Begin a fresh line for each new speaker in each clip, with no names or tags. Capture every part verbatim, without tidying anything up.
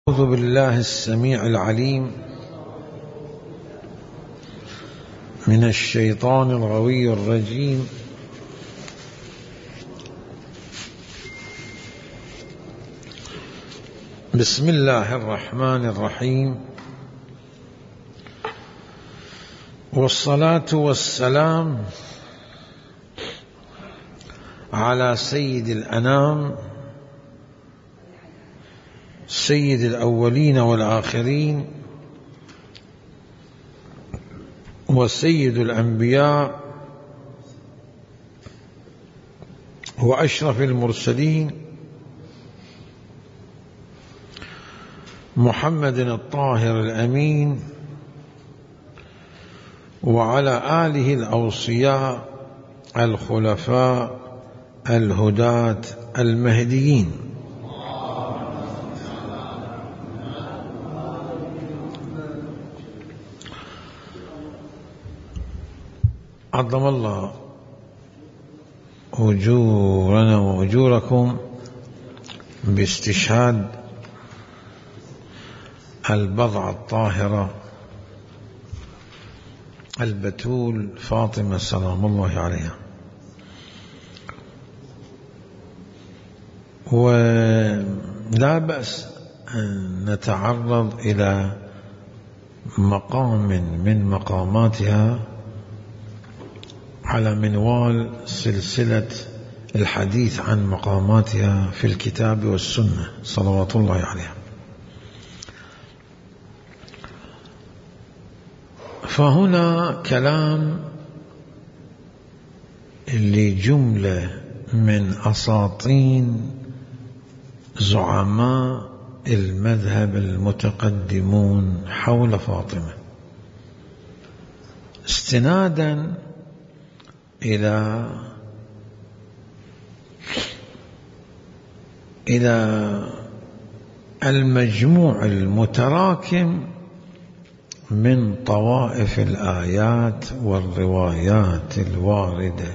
أعوذ بالله السميع العليم من الشيطان الغوي الرجيم. بسم الله الرحمن الرحيم، والصلاة والسلام على سيد الأنام سيد الأولين والآخرين وسيد الأنبياء وأشرف المرسلين محمد الطاهر الأمين وعلى آله الأوصياء الخلفاء الهداة المهديين. عظم الله أجورنا وأجوركم باستشهاد البضعة الطاهرة البتول فاطمة سلام الله عليها. ولا بأس أن نتعرض إلى مقام من مقاماتها على منوال سلسلة الحديث عن مقاماتها في الكتاب والسنة صلوات الله عليها. فهنا كلام لجملة من أساطين زعماء المذهب المتقدمون حول فاطمة، استنادا إلى إلى المجموع المتراكم من طوائف الآيات والروايات الواردة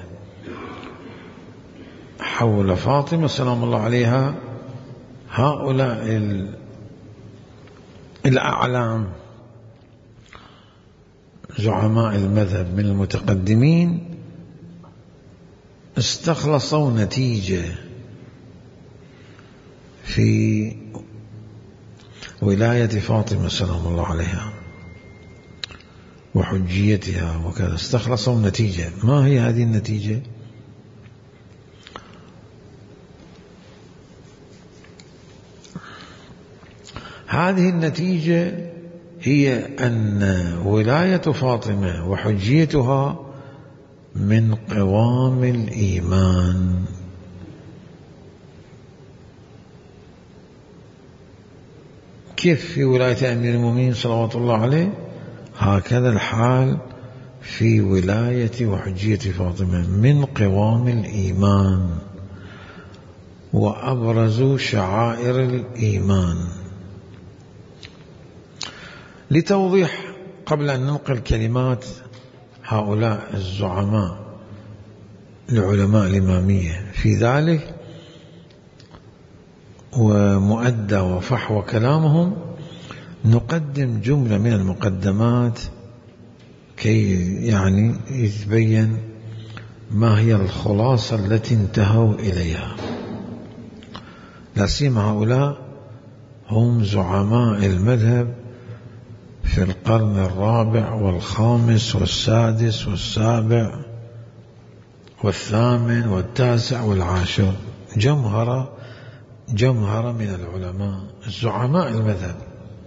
حول فاطمة سلام الله عليها. هؤلاء الأعلام زعماء المذهب من المتقدمين استخلصوا نتيجة في ولاية فاطمة سلام الله عليها وحجيتها وكذا. استخلصوا نتيجة. ما هي هذه النتيجة؟ هذه النتيجة هي أن ولاية فاطمة وحجيتها من قوام الإيمان. كيف في ولاية أمير المؤمنين صلوات الله عليه؟ هكذا الحال في ولاية وحجية فاطمة من قوام الإيمان وأبرز شعائر الإيمان. لتوضيح قبل أن ننقل كلمات هؤلاء الزعماء العلماء الإمامية في ذلك ومؤدى وفحوى كلامهم، نقدم جملة من المقدمات كي يعني يتبين ما هي الخلاصة التي انتهوا إليها. لا سيما هؤلاء هم زعماء المذهب في القرن الرابع والخامس والسادس والسابع والثامن والتاسع والعاشر، جمهرة جمهرة من العلماء الزعماء المذهب.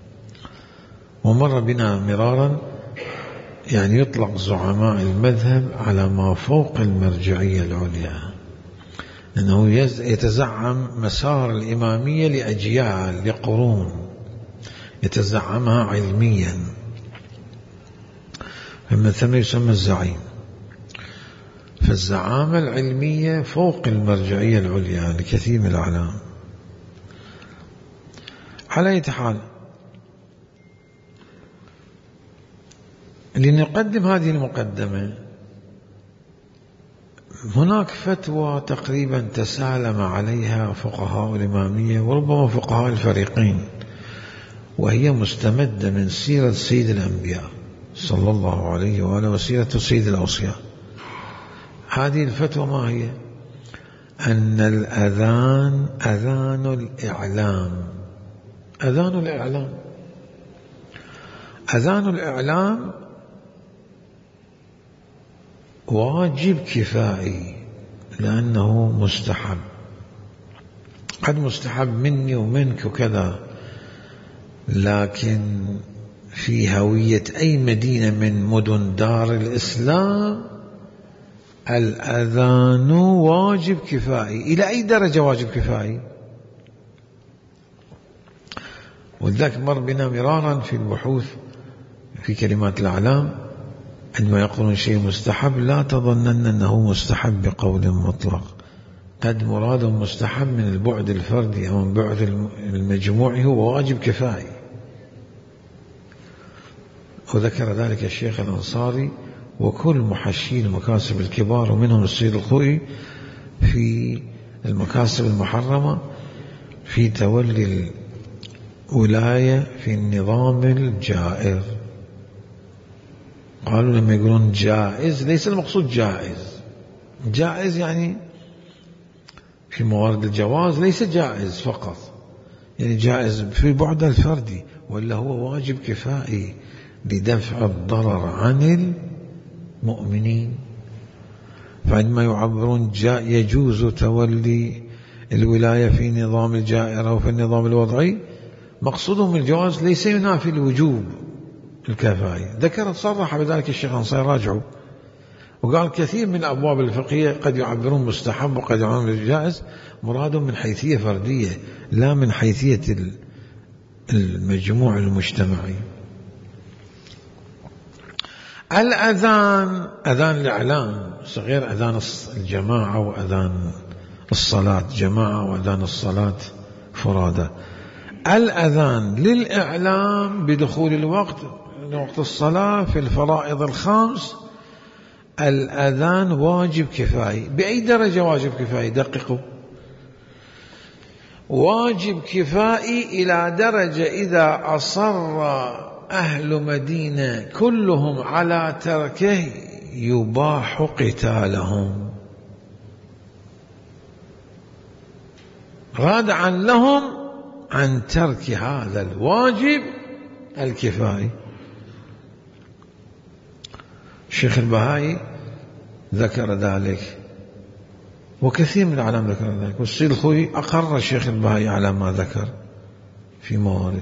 ومر بنا مرارا يعني يطلق زعماء المذهب على ما فوق المرجعية العليا، أنه يتزعم مسار الإمامية لأجيال لقرون، يتزعمها علميا، فمن ثم يسمى الزعيم. فالزعامة العلمية فوق المرجعية العليا لكثير من الأعلام. على أي حال، لنقدم هذه المقدمة هناك فتوى تقريبا تسالم عليها فقهاء الإمامية وربما فقهاء الفريقين وهي مستمدة من سيرة سيد الأنبياء صلى الله عليه وآله وسيرة سيد الأوصياء. هذه الفتوى ما هي؟ أن الأذان أذان الإعلام. أذان الإعلام أذان الإعلام واجب كفائي، لأنه مستحب. قد مستحب مني ومنك وكذا، لكن في هوية أي مدينة من مدن دار الإسلام الأذان واجب كفائي. إلى أي درجة واجب كفائي؟ وذلك مر بنا مرارا في البحوث في كلمات الأعلام، عندما يقولون شيء مستحب لا تظنن أنه مستحب بقول مطلق، قد مراد مستحب من البعد الفردي أو من بعد المجموعي هو واجب كفائي. وذكر ذلك الشيخ الأنصاري وكل محشي المكاسب الكبار ومنهم السيد الخوئي في المكاسب المحرمة في تولي الولاية في النظام الجائر. قالوا لما يقولون جائز ليس المقصود جائز، جائز يعني في موارد الجواز، ليس جائز فقط يعني جائز في بعد الفردي، ولا هو واجب كفائي لدفع الضرر عن المؤمنين. فعندما يعبرون جاء يجوز تولي الولاية في نظام الجائر أو في النظام الوضعي، مقصودهم الجواز ليس ينافي الوجوب الكفائي. ذكر صرح بذلك الشيخ الأنصاري راجعوا، وقال كثير من الأبواب الفقهية قد يعبرون مستحب وقد يعبرون جائز، مرادهم من حيثية فردية لا من حيثية المجموع المجتمعي. الأذان أذان الإعلام صغير، أذان الجماعة وأذان الصلاة جماعة وأذان الصلاة فرادى. الأذان للإعلام بدخول الوقت، وقت الصلاة في الفرائض الخمس، الأذان واجب كفائي. بأي درجة واجب كفائي؟ دققوا. واجب كفائي إلى درجة إذا أصر أهل مدينة كلهم على تركه يباح قتالهم ردعا لهم عن ترك هذا الواجب الكفائي. الشيخ البهائي ذكر ذلك وكثير من العلماء ذكر ذلك، والسيد الخوئي أقر الشيخ البهائي على ما ذكر في موارد.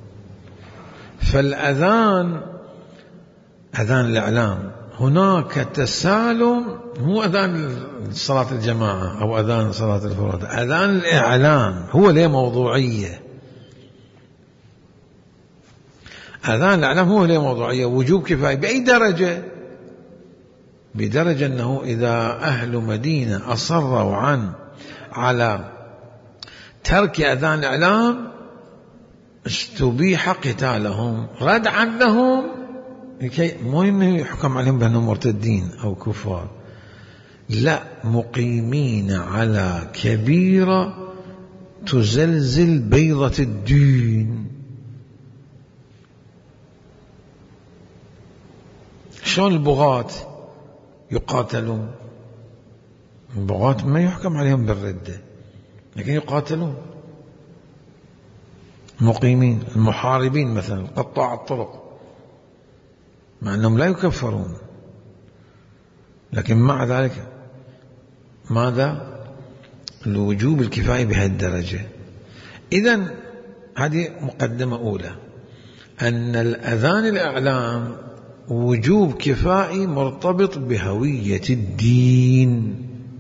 فالأذان أذان الإعلام هناك تسالم، مو أذان صلاة الجماعة أو أذان صلاة الفرائض، أذان الإعلام هو له موضوعية. أذان الإعلام هو له موضوعية وجوب كفاية. بأي درجة؟ بدرجة أنه إذا أهل مدينة أصروا عن على ترك أذان الإعلام استبيح قتالهم ردعا لهم، لكي مو إنه يحكم عليهم بأنهم مرتدين أو كفار، لا، مقيمين على كبيرة تزلزل بيضة الدين. شلون البغاة يقاتلون؟ البغاة ما يحكم عليهم بالردة لكن يقاتلون. مقيمين المحاربين مثلا قطاع الطرق مع أنهم لا يكفرون، لكن مع ذلك ماذا؟ الوجوب الكفاية بهالدرجة. إذن هذه مقدمة أولى، أن الأذان الإعلام وجوب كفائي مرتبط بهوية الدين.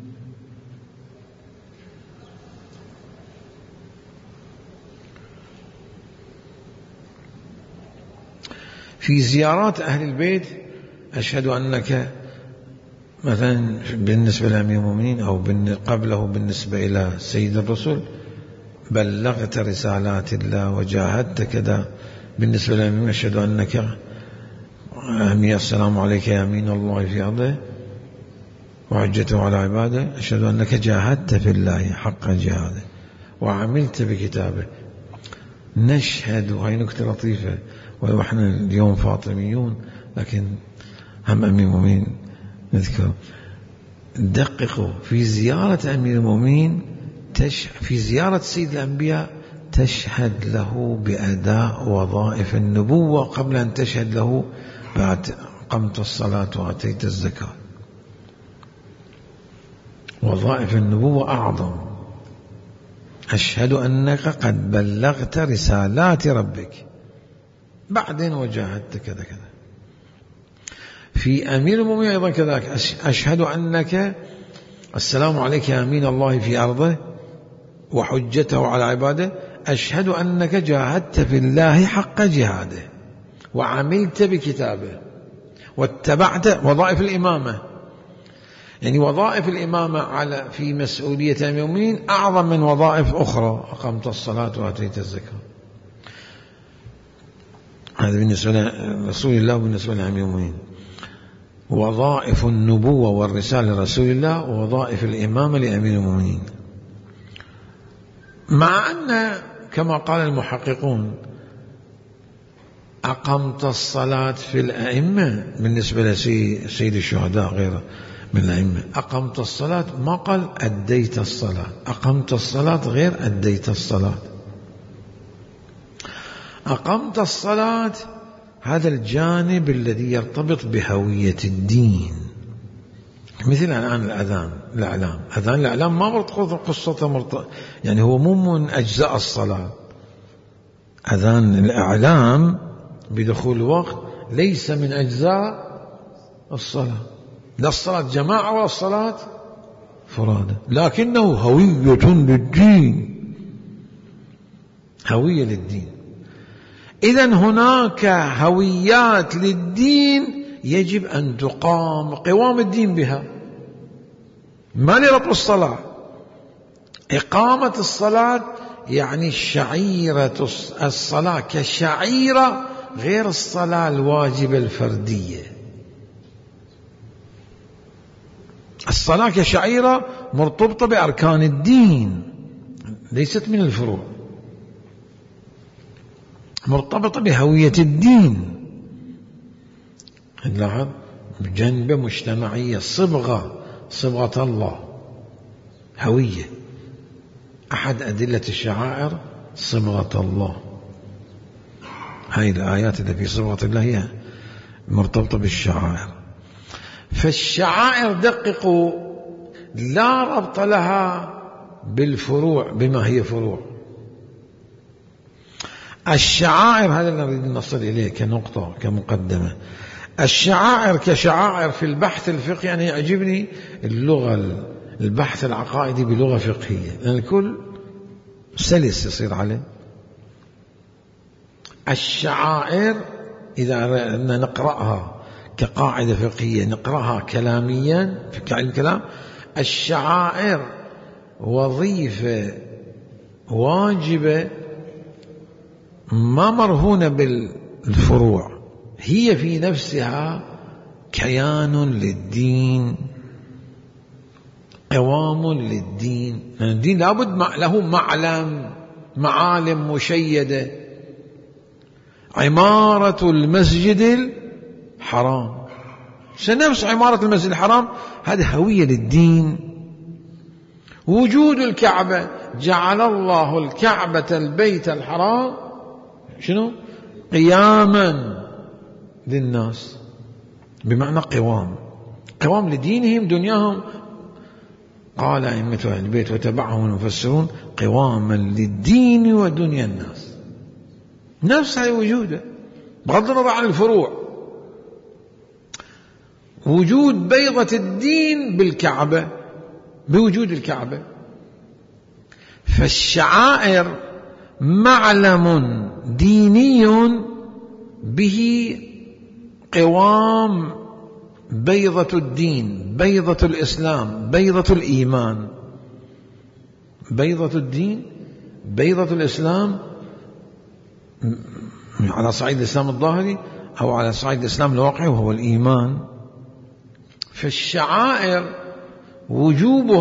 في زيارات أهل البيت أشهد أنك مثلا بالنسبة لأمير المؤمنين أو قبله بالنسبة إلى سيد الرسل بلغت رسالات الله وجاهدت كذا. بالنسبة لأمير أشهد أنك أمير السلام عليك يا أمين الله في أرضه وحجته على عباده، أشهد أنك جاهدت في الله حق جهاده وعملت بكتابه. نشهد، وهي نكتة لطيفة، ولو احنا اليوم فاطميون لكن هم أمير المؤمنين نذكر، دققوا في زيارة أمير المؤمنين، في زيارة سيد الأنبياء تشهد له بأداء وظائف النبوة قبل أن تشهد له بعد قمت الصلاة وأتيت الزكاة. وظائف النبوة أعظم. أشهد أنك قد بلغت رسالات ربك، بعدين وجاهدت كذا كذا. في أمير المؤمنين أيضا كذلك، أشهد أنك السلام عليك يا أمين الله في أرضه وحجته على عباده، أشهد أنك جاهدت في الله حق جهاده وعملت بكتابه واتبعت وظائف الإمامة. يعني وظائف الإمامة على في مسؤولية أمير المؤمنين أعظم من وظائف أخرى، أقمت الصلاة وأتيت الزكاة. هذا بالنسبة لرسول الله وبالنسبة لأمير المؤمنين. وظائف النبوة والرسالة لرسول الله ووظائف الإمامة لأمير المؤمنين، مع أن كما قال المحققون أقمت الصلاة في الأئمة بالنسبة لسيد الشهداء غيره من الأئمة، أقمت الصلاة ما قال أديت الصلاة، أقمت الصلاة غير أديت الصلاة. أقمت الصلاة هذا الجانب الذي يرتبط بهوية الدين، مثل الآن الأذان الإعلام، أذان الإعلام ما مرتبط قصته مرتبط، يعني هو مو من أجزاء الصلاة. أذان الإعلام بدخول الوقت ليس من أجزاء الصلاة، لا الصلاة جماعة ولا الصلاة فرادى، لكنه هوية للدين، هوية للدين. إذن هناك هويات للدين يجب أن تقام قوام الدين بها، ما لربط الصلاة. إقامة الصلاة يعني شعيرة الصلاة كشعيرة غير الصلاة الواجبة الفردية. الصلاة كشعيرة مرتبطة بأركان الدين، ليست من الفروع، مرتبطة بهوية الدين. لاحظ جنبة مجتمعية، صبغة صبغة الله، هوية. أحد أدلة الشعائر صبغة الله، هاي الآيات اللي في صبغة الله هي مرتبطة بالشعائر. فالشعائر دققوا لا ربط لها بالفروع بما هي فروع. الشعائر هذا اللي نريد نصل إليه كنقطة كمقدمة. الشعائر كشعائر في البحث الفقهي، يعني يعجبني اللغة البحث العقائدي بلغة فقهية، لأن الكل سلس يصير عليه. الشعائر إذا نقرأها كقاعدة فقهية نقرأها كلاميا في علم الكلام، الشعائر وظيفة واجبة ما مرهونة بالفروع، هي في نفسها كيان للدين، قوام للدين. الدين لابد له معلم، معالم مشيدة. عمارة المسجد الحرام نفس عمارة المسجد الحرام، هذه هوية للدين. وجود الكعبة، جعل الله الكعبة البيت الحرام شنو؟ قياما للناس، بمعنى قوام، قوام لدينهم دنياهم. قال أئمة أهل البيت وتبعهم المفسرون قواما للدين ودنيا الناس، نفسها وجوده بغض النظر عن الفروع. وجود بيضة الدين بالكعبة، بوجود الكعبة. فالشعائر معلم ديني به قوام بيضة الدين، بيضة الإسلام، بيضة الإيمان. بيضة الدين، بيضة الإسلام على صعيد الإسلام الظاهري أو على صعيد الإسلام الواقعي وهو الإيمان. فالشعائر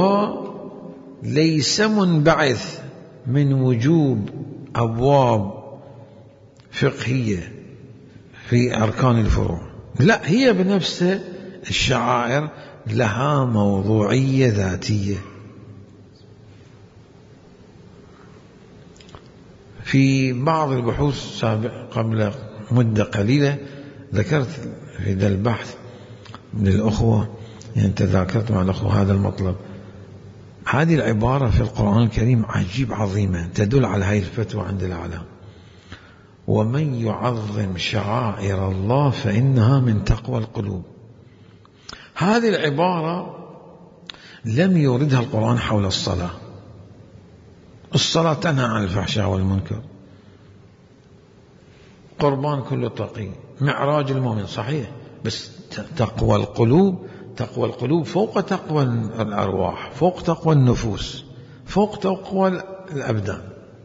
وجوبها ليس منبعث من وجوب أبواب فقهية في أركان الفروع، لا، هي بنفسها الشعائر لها موضوعية ذاتية. في بعض البحوث سابق قبل مدة قليلة ذكرت في ذا البحث للأخوة، يعني تذاكرت مع الأخوة هذا المطلب. هذه العبارة في القرآن الكريم عجيب عظيمة تدل على هذه الفتوى عند العلماء: ومن يعظم شعائر الله فإنها من تقوى القلوب. هذه العبارة لم يوردها القرآن حول الصلاة. الصلاة تنهى عن الفحشاء والمنكر، قربان كله تقي، معراج المؤمن صحيح، بس تقوى القلوب، تقوى القلوب فوق تقوى الأرواح، فوق تقوى النفوس، فوق تقوى الأبدان.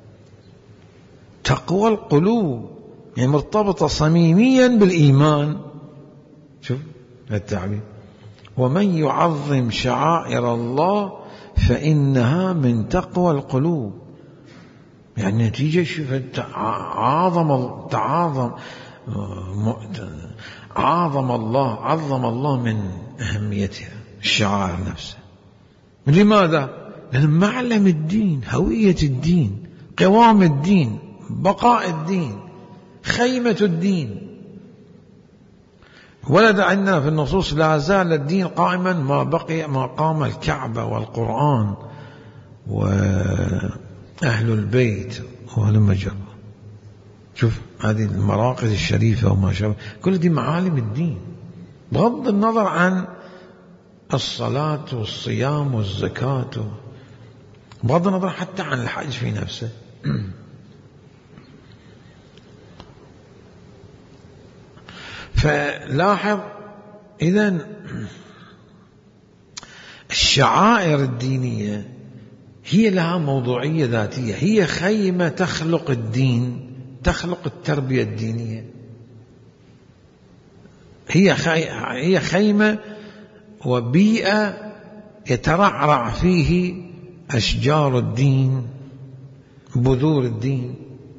تقوى القلوب يعني مرتبطة صميميا بالإيمان. شوف التعبير: ومن يعظم شعائر الله فإنها من تقوى القلوب. يعني نتيجة شوف عظم تعاظم عظم الله عظم الله من أهميتها الشعائر نفسها. لماذا؟ لأن معلم الدين، هوية الدين، قوام الدين، بقاء الدين، خيمة الدين. ولد عندنا في النصوص: لا زال الدين قائما ما بقي ما قام الكعبة والقرآن وأهل البيت ولما جرى. شوف هذه المراقد الشريفة وما شابه، كل دي معالم الدين، بغض النظر عن الصلاة والصيام والزكاة، بغض النظر حتى عن الحج في نفسه. فلاحظ إذن الشعائر الدينية هي لها موضوعية ذاتية، هي خيمة تخلق الدين، تخلق التربية الدينية. هي هي خيمة وبيئة يترعرع فيه أشجار الدين، بذور الدين.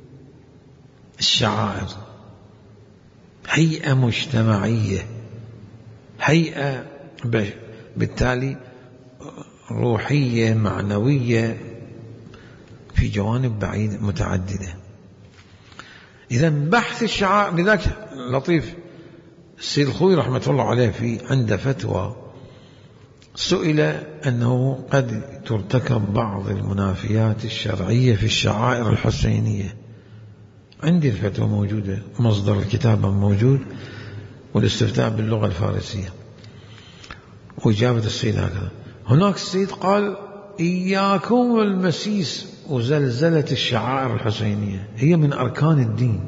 الشعائر هيئة مجتمعية، هيئة بالتالي روحية معنوية في جوانب بعيدة متعددة. إذا بحث الشعائر، لذلك لطيف السيد الخوي رحمة الله عليه في عنده فتوى، سئل أنه قد ترتكب بعض المنافيات الشرعية في الشعائر الحسينية. عندي الفتوى موجودة، مصدر الكتابة موجود، والاستفتاء باللغة الفارسية، وإجابة السيد هكذا. هناك السيد قال: إياكم المسيس وزلزلة الشعائر الحسينية، هي من أركان الدين.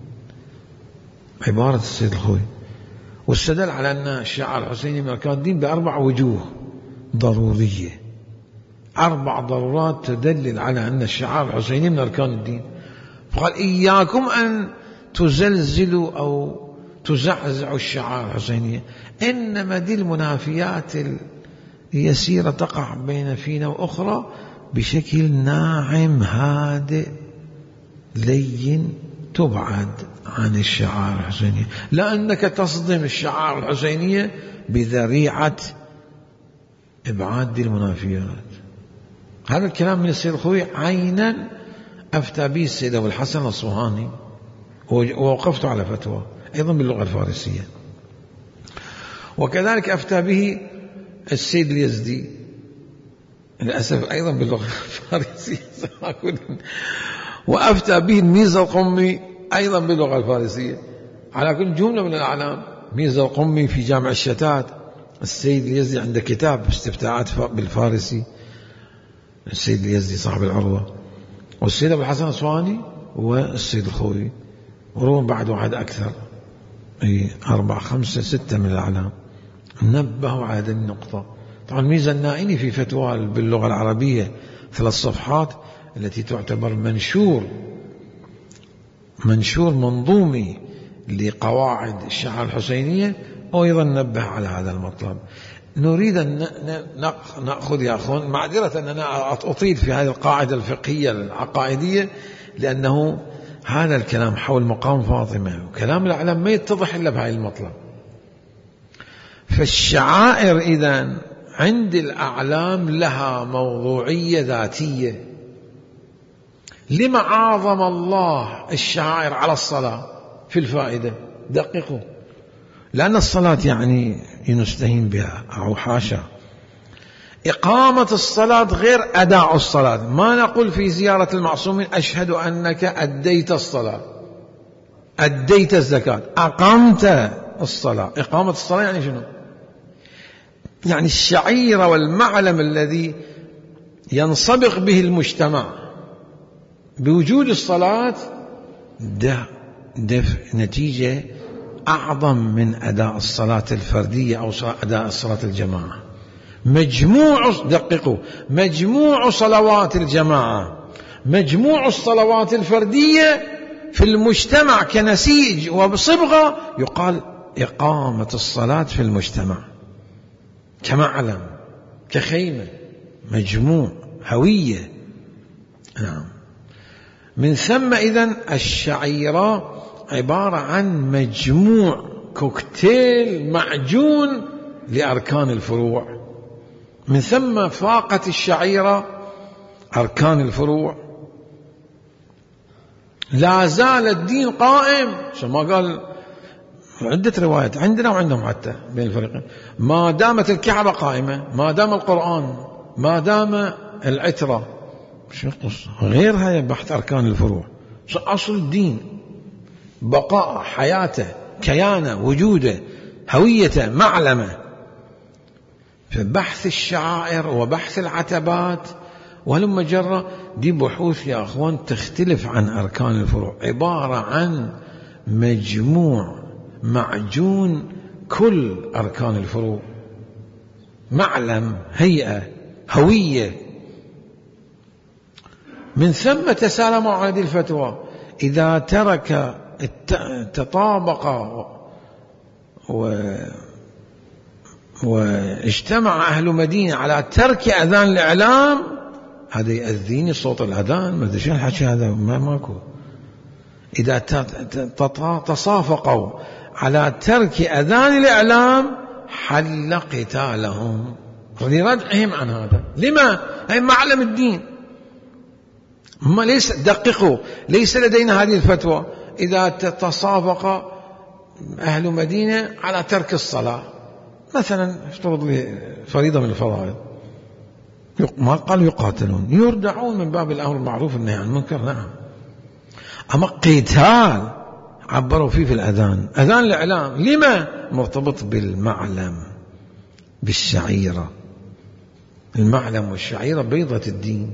عبارة السيد الخوي، واستدل على أن الشعائر الحسينية من أركان الدين بأربع وجوه ضرورية، أربع ضرورات تدلل على أن الشعائر الحسينية من أركان الدين. فقال: إياكم أن تزلزلوا أو تزعزعوا الشعائر الحسينية، إنما دي المنافيات اليسيرة تقع بين فينا وأخرى بشكل ناعم هادئ لين، تبعد عن الشعائر الحسينية، لأنك تصدم الشعائر الحسينية بذريعة إبعاد دي المنافيات. هذا الكلام من السيد الخوي عينا أفتى به السيد أبو الحسن الأصفهاني، ووقفت على فتوى أيضا باللغة الفارسية. وكذلك أفتى به السيد اليزدي للأسف أيضا باللغة الفارسية، وأفتى به الميزة القمي أيضا باللغة الفارسية. على كل جملة من الأعلام، ميزة القمي في جامع الشتات، السيد اليزدي عنده كتاب استفتاءات بالفارسي، السيد اليزدي صاحب العروة، والسيد أبو الحسن الأصفهاني والسيد الخوي، وربما بعد واحد أكثر، أي أربعة خمسة ستة من الأعلام نبهوا على هذه النقطة. طبعا ميزة النائني في فتوى باللغة العربية ثلاث صفحات التي تعتبر منشور منشور منظومي لقواعد الشعائر الحسينية، وأيضا نبه على هذا المطلب. نريد أن نأخذ يا أخوان، معذرة أن أنا أطيل في هذه القاعدة الفقهية العقائدية، لأنه هذا الكلام حول مقام فاطمة وكلام الأعلام ما يتضح إلا بهاي المطلب. فالشعائر إذن عند الأعلام لها موضوعية ذاتية. لما عاظم الله الشعائر على الصلاة في الفائدة؟ دققوا. لأن الصلاة يعني نستهين بها أو حاشا. إقامة الصلاة غير أداء الصلاة. ما نقول في زيارة المعصومين أشهد أنك أديت الصلاة، أديت الزكاة، أقمت الصلاة. إقامة الصلاة يعني شنو؟ يعني الشعيرة والمعلم الذي ينصبغ به المجتمع بوجود الصلاة، ده, ده نتيجة أعظم من أداء الصلاة الفردية أو أداء الصلاة الجماعة. مجموع، دققوا، مجموع صلوات الجماعة، مجموع الصلوات الفردية في المجتمع كنسيج وبصبغة يقال إقامة الصلاة في المجتمع، كمعلم، كخيمة، مجموع، هوية. نعم. من ثم إذن الشعيرة عبارة عن مجموع، كوكتيل معجون لأركان الفروع. من ثم فاقت الشعيرة أركان الفروع. لا زال الدين قائم، ما قال عدة روايات عندنا وعندهم حتى بين الفريقين. ما دامت الكعبة قائمة، ما دام القرآن، ما دام العترة، شو القصة؟ غير هاي بحث أركان الفروع. أصل الدين بقاء حياته، كيانه، وجوده، هويته، معلمه. فبحث الشعائر وبحث العتبات ولما جرى دي بحوث يا أخوان تختلف عن أركان الفروع، عبارة عن مجموع معجون كل أركان الفروع، معلم، هيئة، هوية. من ثم تسالموا على هذه الفتوى. إذا ترك تطابق و واجتمع أهل مدينة على ترك أذان الإعلام، هذا يأذيني صوت الأذان، ما أدري شو الحكي هذا، ما ماكو. إذا تصافقوا على ترك أذان الإعلام حل قتالهم لردعهم عن هذا. لما؟ هي معلم الدين. ما ليس، دققوا، ليس لدينا هذه الفتوى. إذا تصافق أهل مدينة على ترك الصلاة مثلا، افترض لي فريضة من الفرائض، ما قال يقاتلون، يردعون من باب الأمر المعروف والنهي عن المنكر. نعم. أما قتال عبروا فيه في الأذان، أذان الإعلام، لما؟ مرتبط بالمعلم، بالشعيرة. المعلم والشعيرة بيضة الدين،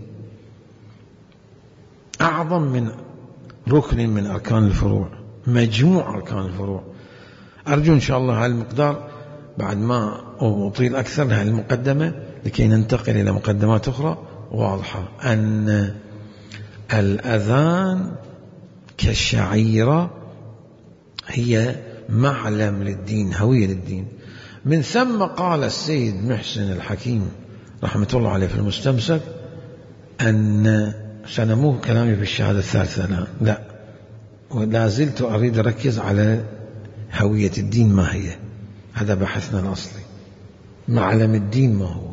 أعظم من ركن من أركان الفروع، مجموع أركان الفروع. أرجو إن شاء الله هالمقدار بعد ما أطيل أكثر هذه المقدمة لكي ننتقل إلى مقدمات أخرى واضحة. أن الأذان كشعيرة هي معلم للدين، هوية للدين. من ثم قال السيد محسن الحكيم رحمة الله عليه في المستمسك أن سنموه كلامي في الشهادة الثالثة، لا, لا. ولا زلت أريد أركز على هوية الدين ما هي. هذا بحثنا الأصلي. معلم الدين ما هو؟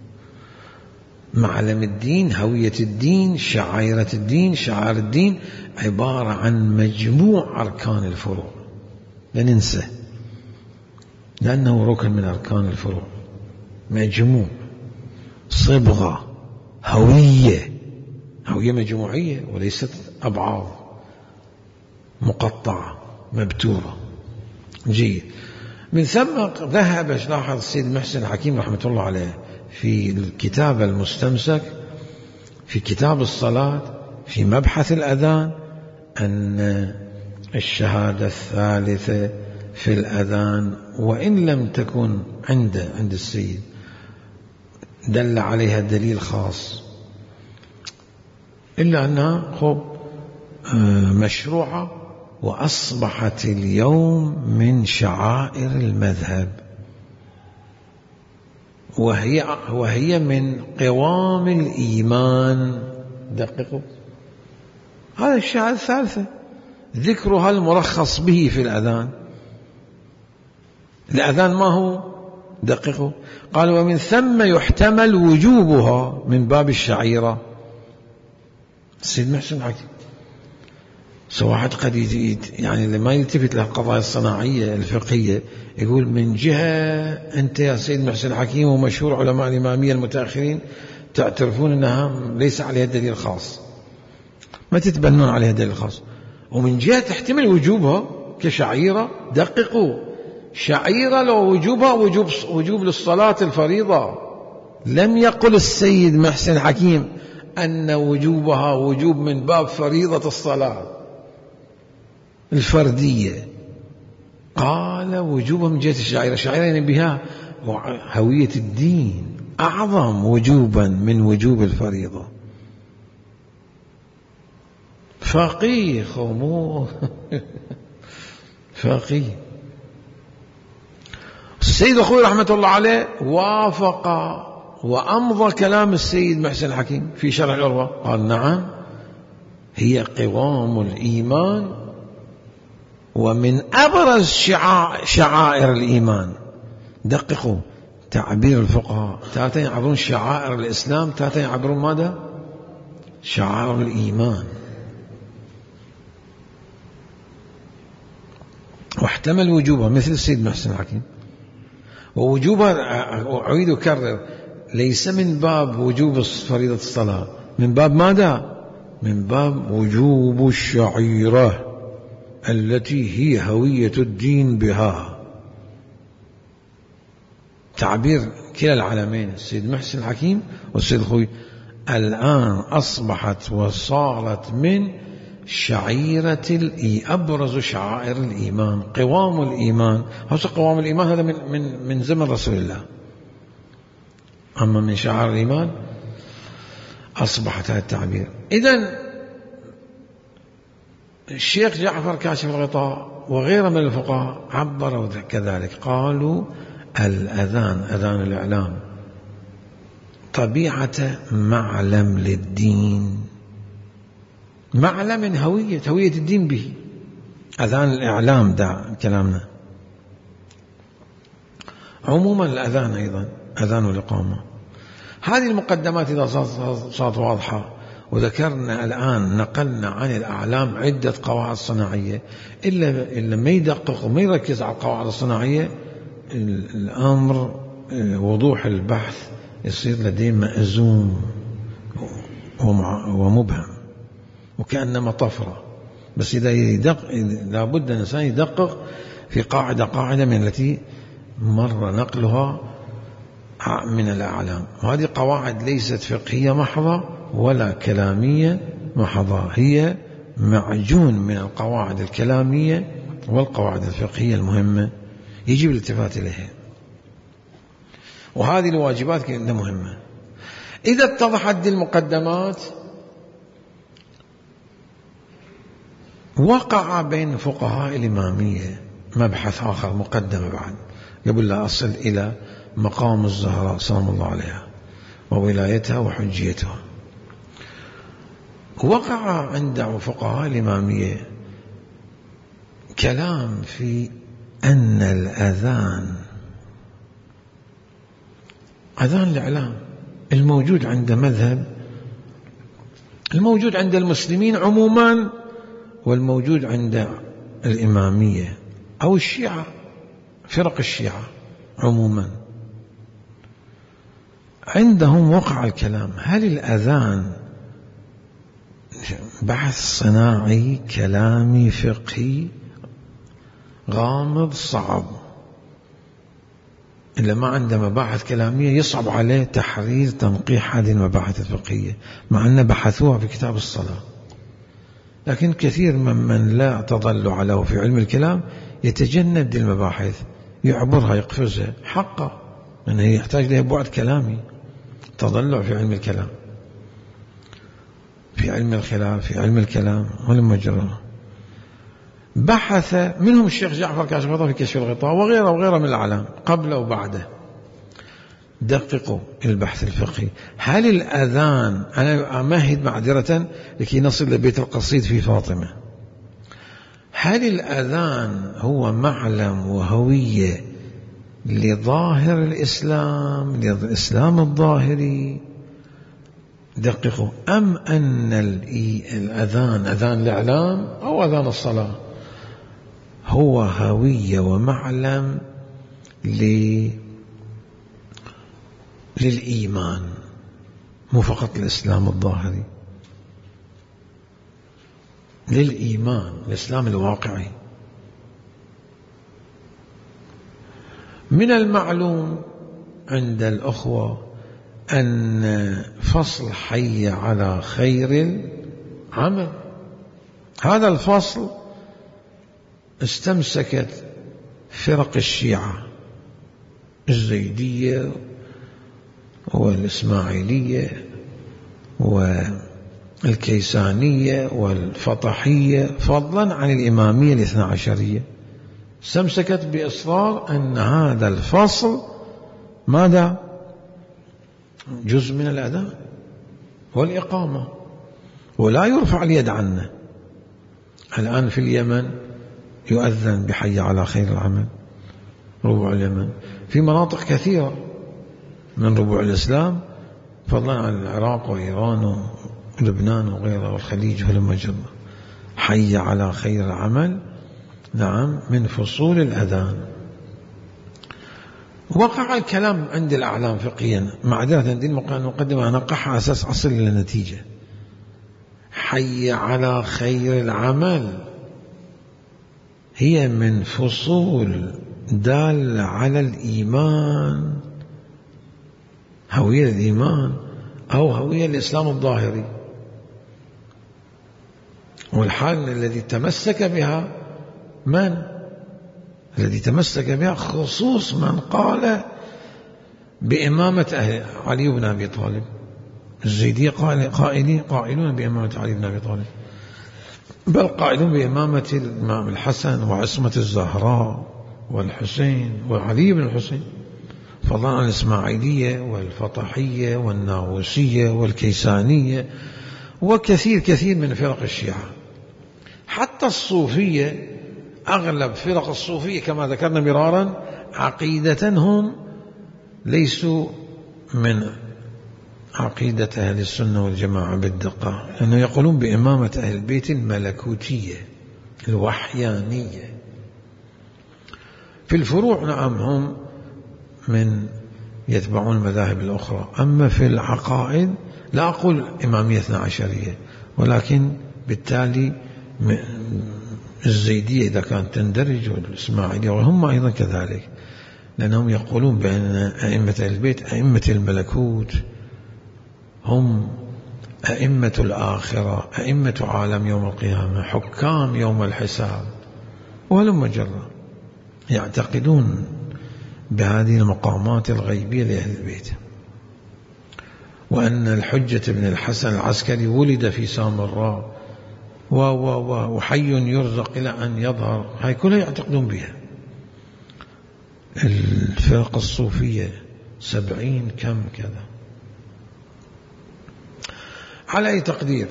معلم الدين، هوية الدين، شعائر الدين، شعائر الدين عبارة عن مجموع أركان الفروع. لا ننسى، لأنه ركن من أركان الفروع، مجموع، صبغة، هوية، هوية مجموعية وليست أبعاض مقطعة مبتورة. جيد. من ثم ذهب، لاحظ السيد محسن الحكيم رحمة الله عليه في الكتاب المستمسك في كتاب الصلاة في مبحث الأذان أن الشهادة الثالثة في الأذان وإن لم تكن عند عند السيد دل عليها دليل خاص، إلا أنها خب مشروعة وأصبحت اليوم من شعائر المذهب، وهي وهي من قوام الإيمان. دققوا، هذا الشهادة الثالثة ذكرها المرخص به في الأذان. الأذان ما هو؟ دققوا. قال ومن ثم يحتمل وجوبها من باب الشعيرة. السيد محسن حكيم سو واحد قد يعني لما يلتفت للقضايا الصناعية الفقهية يقول من جهة أنت يا سيد محسن حكيم ومشهور علماء الإمامية المتأخرين تعترفون أنها ليس عليها دليل خاص، ما تتبنون عليها دليل خاص، ومن جهة تحتمل وجوبها كشعيرة. دققوا، شعيرة لو وجوبها وجوب, وجوب للصلاة الفريضة. لم يقل السيد محسن حكيم أن وجوبها وجوب من باب فريضة الصلاة الفردية، قال وجوبها من جهة الشعيرة. الشعيرة يعني بها هوية الدين أعظم وجوبا من وجوب الفريضة. فقيه خمو فقيه. السيد أخوي رحمة الله عليه وافق وأمضى كلام السيد محسن حكيم في شرح العروة، قال نعم هي قوام الإيمان ومن أبرز شعائر الإيمان. دققوا تعبير الفقهاء، تاتا يعبرون شعائر الإسلام، تاتا يعبرون ماذا؟ شعائر الإيمان. واحتمل وجوبها مثل السيد محسن حكيم، ووجوبها أعيد أكرر ليس من باب وجوب فريضة الصلاة، من باب ماذا؟ من باب وجوب الشعيرة التي هي هوية الدين بها. تعبير كلا العالمين السيد محسن الحكيم والسيد خوي الآن أصبحت وصارت من شعيرة أبرز شعائر الإيمان، قوام الإيمان. هذا قوام الإيمان هذا من من من زمن رسول الله، أما من شعائر الإيمان أصبحت هذا التعبير. إذن الشيخ جعفر كاشف الغطاء وغيره من الفقهاء عبروا كذلك، قالوا الأذان أذان الإعلام طبيعة معلم للدين، معلم هوية هوية الدين به. أذان الإعلام ده كلامنا. عموما الأذان أيضا أذان الإقامة. هذه المقدمات إذا صارت واضحة، وذكرنا الآن نقلنا عن الأعلام عدة قواعد صناعية، إلا إلا ما يدقق وما يركز على القواعد الصناعية الأمر وضوح البحث يصير لديه مأزوم ومبهم وكأنما طفرة. بس إذا يدق لابد الإنسان يدقق في قاعدة قاعدة من التي مر نقلها من الأعلام. وهذه قواعد ليست فقهية محضة ولا كلامية محضة، هي معجون من القواعد الكلامية والقواعد الفقهية المهمة يجب الالتفات إليها، وهذه الواجبات كأنها مهمة. إذا اتضحت المقدمات وقع بين فقهاء الإمامية مبحث آخر، مقدمة بعد قبل لا أصل إلى مقام الزهراء سلام الله عليها وولايتها وحجيتها. وقع عند فقهاء الإمامية كلام في أن الأذان أذان الإعلام الموجود عند مذهب، الموجود عند المسلمين عموما، والموجود عند الإمامية أو الشيعة، فرق الشيعة عموما، عندهم وقع الكلام هل الأذان بحث صناعي كلامي فقهي غامض صعب، إلا ما عنده مباحث كلامية يصعب عليه تحرير تنقيح هذه المباحث الفقهية، مع أن بحثوها في كتاب الصلاة. لكن كثير ممن لا تضلع له في علم الكلام يتجنب دي المباحث، يعبرها يقفزها حقا، لأنه يحتاج لها بعد كلامي، تضلع في علم الكلام، في علم الخلاف، في علم الكلام والمجرى. بحث منهم الشيخ جعفر كاشف الغطاء في كشف الغطاء وغيره وغيره من الأعلام قبله وبعده. دققوا البحث الفقهي. هل الأذان، أنا أمهد معذرة لكي نصل لبيت القصيد في فاطمة، هل الأذان هو معلم وهوية لظاهر الإسلام، للإسلام الظاهري؟ دققوا. أم أن الأذان أذان الإعلام أو أذان الصلاة هو هوية ومعلم للإيمان، مو فقط الإسلام الظاهري، للإيمان، الإسلام الواقعي. من المعلوم عند الأخوة أن فصل حي على خير العمل، هذا الفصل استمسكت فرق الشيعة الزيدية والإسماعيلية والكيسانية والفطحية فضلا عن الإمامية الاثنى عشرية، استمسكت بإصرار أن هذا الفصل ماذا؟ جزء من الأذان والإقامة، ولا يرفع اليد عنه. الآن في اليمن يؤذن بحي على خير العمل، ربوع اليمن، في مناطق كثيرة من ربوع الإسلام فضلا عن العراق وإيران ولبنان وغيرها والخليج والمجرة، حي على خير العمل، نعم، من فصول الأذان. وقع الكلام عند الأعلام فقهيا، معذرة دي المقدمة أنا قحها على أساس أصل إلى النتيجة. حي على خير العمل هي من فصول دالة على الإيمان، هوية الإيمان أو هوية الإسلام الظاهري، والحال الذي تمسك بها من؟ الذي تمسك بها خصوص من قال بإمامة علي بن أبي طالب. الزيدية قائلين قائلون بإمامة علي بن أبي طالب، بل قائلون بإمامة الإمام الحسن وعصمة الزهراء والحسين وعلي بن الحسين، فضلا عن الإسماعيلية والفطحية والناووسية والكيسانية وكثير كثير من فرق الشيعة. حتى الصوفية، أغلب فرق الصوفية كما ذكرنا مرارا عقيدة هم ليسوا من عقيدة أهل السنة والجماعة بالدقة، لأنه يقولون بإمامة أهل البيت الملكوتية الوحيانية. في الفروع نعم هم من يتبعون المذاهب الأخرى، أما في العقائد لا أقول إمامية اثنى عشرية، ولكن بالتالي الزيدية إذا كانت تندرج والإسماعيلية وهم أيضا كذلك، لأنهم يقولون بأن أئمة البيت أئمة الملكوت، هم أئمة الآخرة، أئمة عالم يوم القيامة، حكام يوم الحساب، ولم جرى يعتقدون بهذه المقامات الغيبية لأهل البيت، وأن الحجة بن الحسن العسكري ولد في سامراء و و و وحي يرزق إلى أن يظهر، هاي كلها يعتقدون بها. الفرق الصوفية سبعين كم كذا. على أي تقدير،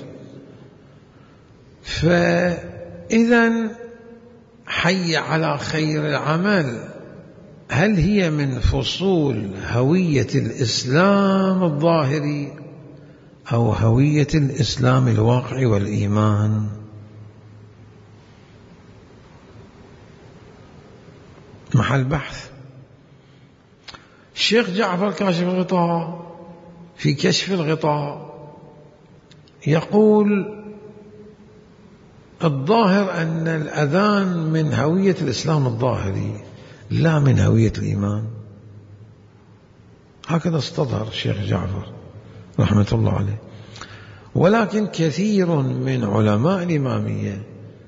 فإذا حي على خير العمل هل هي من فصول هوية الإسلام الظاهري أو هوية الإسلام الواقعي والإيمان؟ محل بحث. الشيخ جعفر كاشف الغطاء في كشف الغطاء يقول الظاهر أن الأذان من هوية الإسلام الظاهري لا من هوية الإيمان. هكذا استظهر الشيخ جعفر رحمة الله عليه. ولكن كثير من علماء الإمامية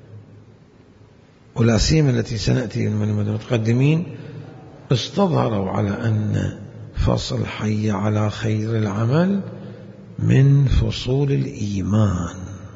ولا سيما التي سنأتي من المتقدمين استظهروا على أن فصل حي على خير العمل من فصول الإيمان.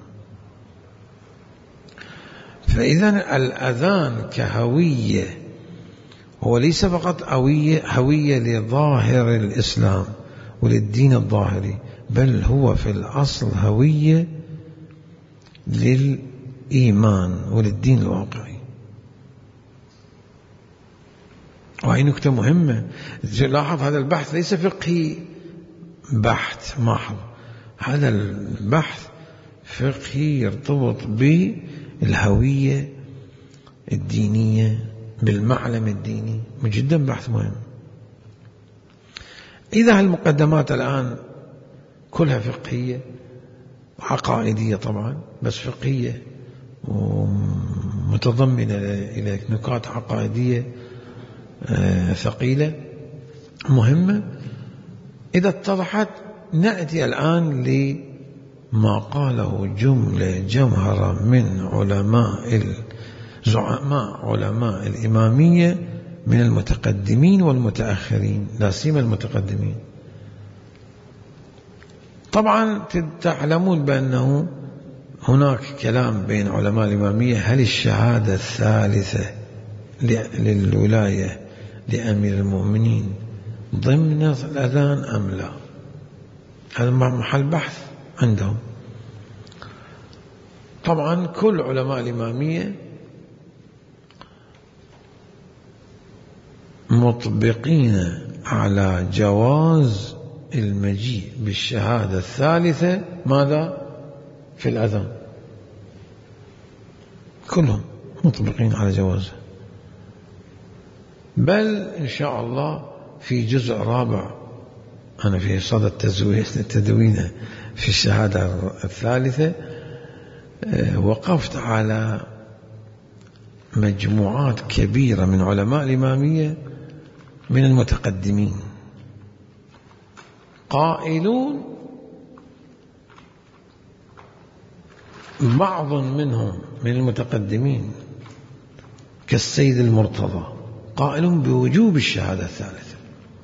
فإذا الأذان كهوية هو ليس فقط هوية, هوية لظاهر الإسلام وللدين الظاهري، بل هو في الأصل هوية للإيمان وللدين الواقعي. وهي نكتة مهمة. لاحظ هذا البحث ليس فقهي بحث محض، هذا البحث فقهي يرتبط بالهوية الدينية، بالمعلم الديني، جدا بحث مهم. إذا هالمقدمات الآن كلها فقهية عقائدية طبعا، بس فقهية ومتضمنة إلى نكات عقائدية ثقيلة مهمة، إذا اتضحت نأتي الآن لما قاله جملة جمهرة من علماء زعماء علماء الإمامية من المتقدمين والمتأخرين، لا سيما المتقدمين. طبعا تعلمون بأنه هناك كلام بين علماء الإمامية هل الشهادة الثالثة للولاية لأمير المؤمنين ضمن الأذان أم لا؟ هذا محل بحث عندهم. طبعا كل علماء الإمامية مطبقين على جواز المجيء بالشهادة الثالثة ماذا؟ في الأذان، كلهم مطبقين على جوازه. بل إن شاء الله في جزء رابع أنا في صدد تدوينه في الشهادة الثالثة وقفت على مجموعات كبيرة من علماء الإمامية من المتقدمين قائلون، بعض منهم من المتقدمين كالسيد المرتضى قائل بوجوب الشهادة الثالثة،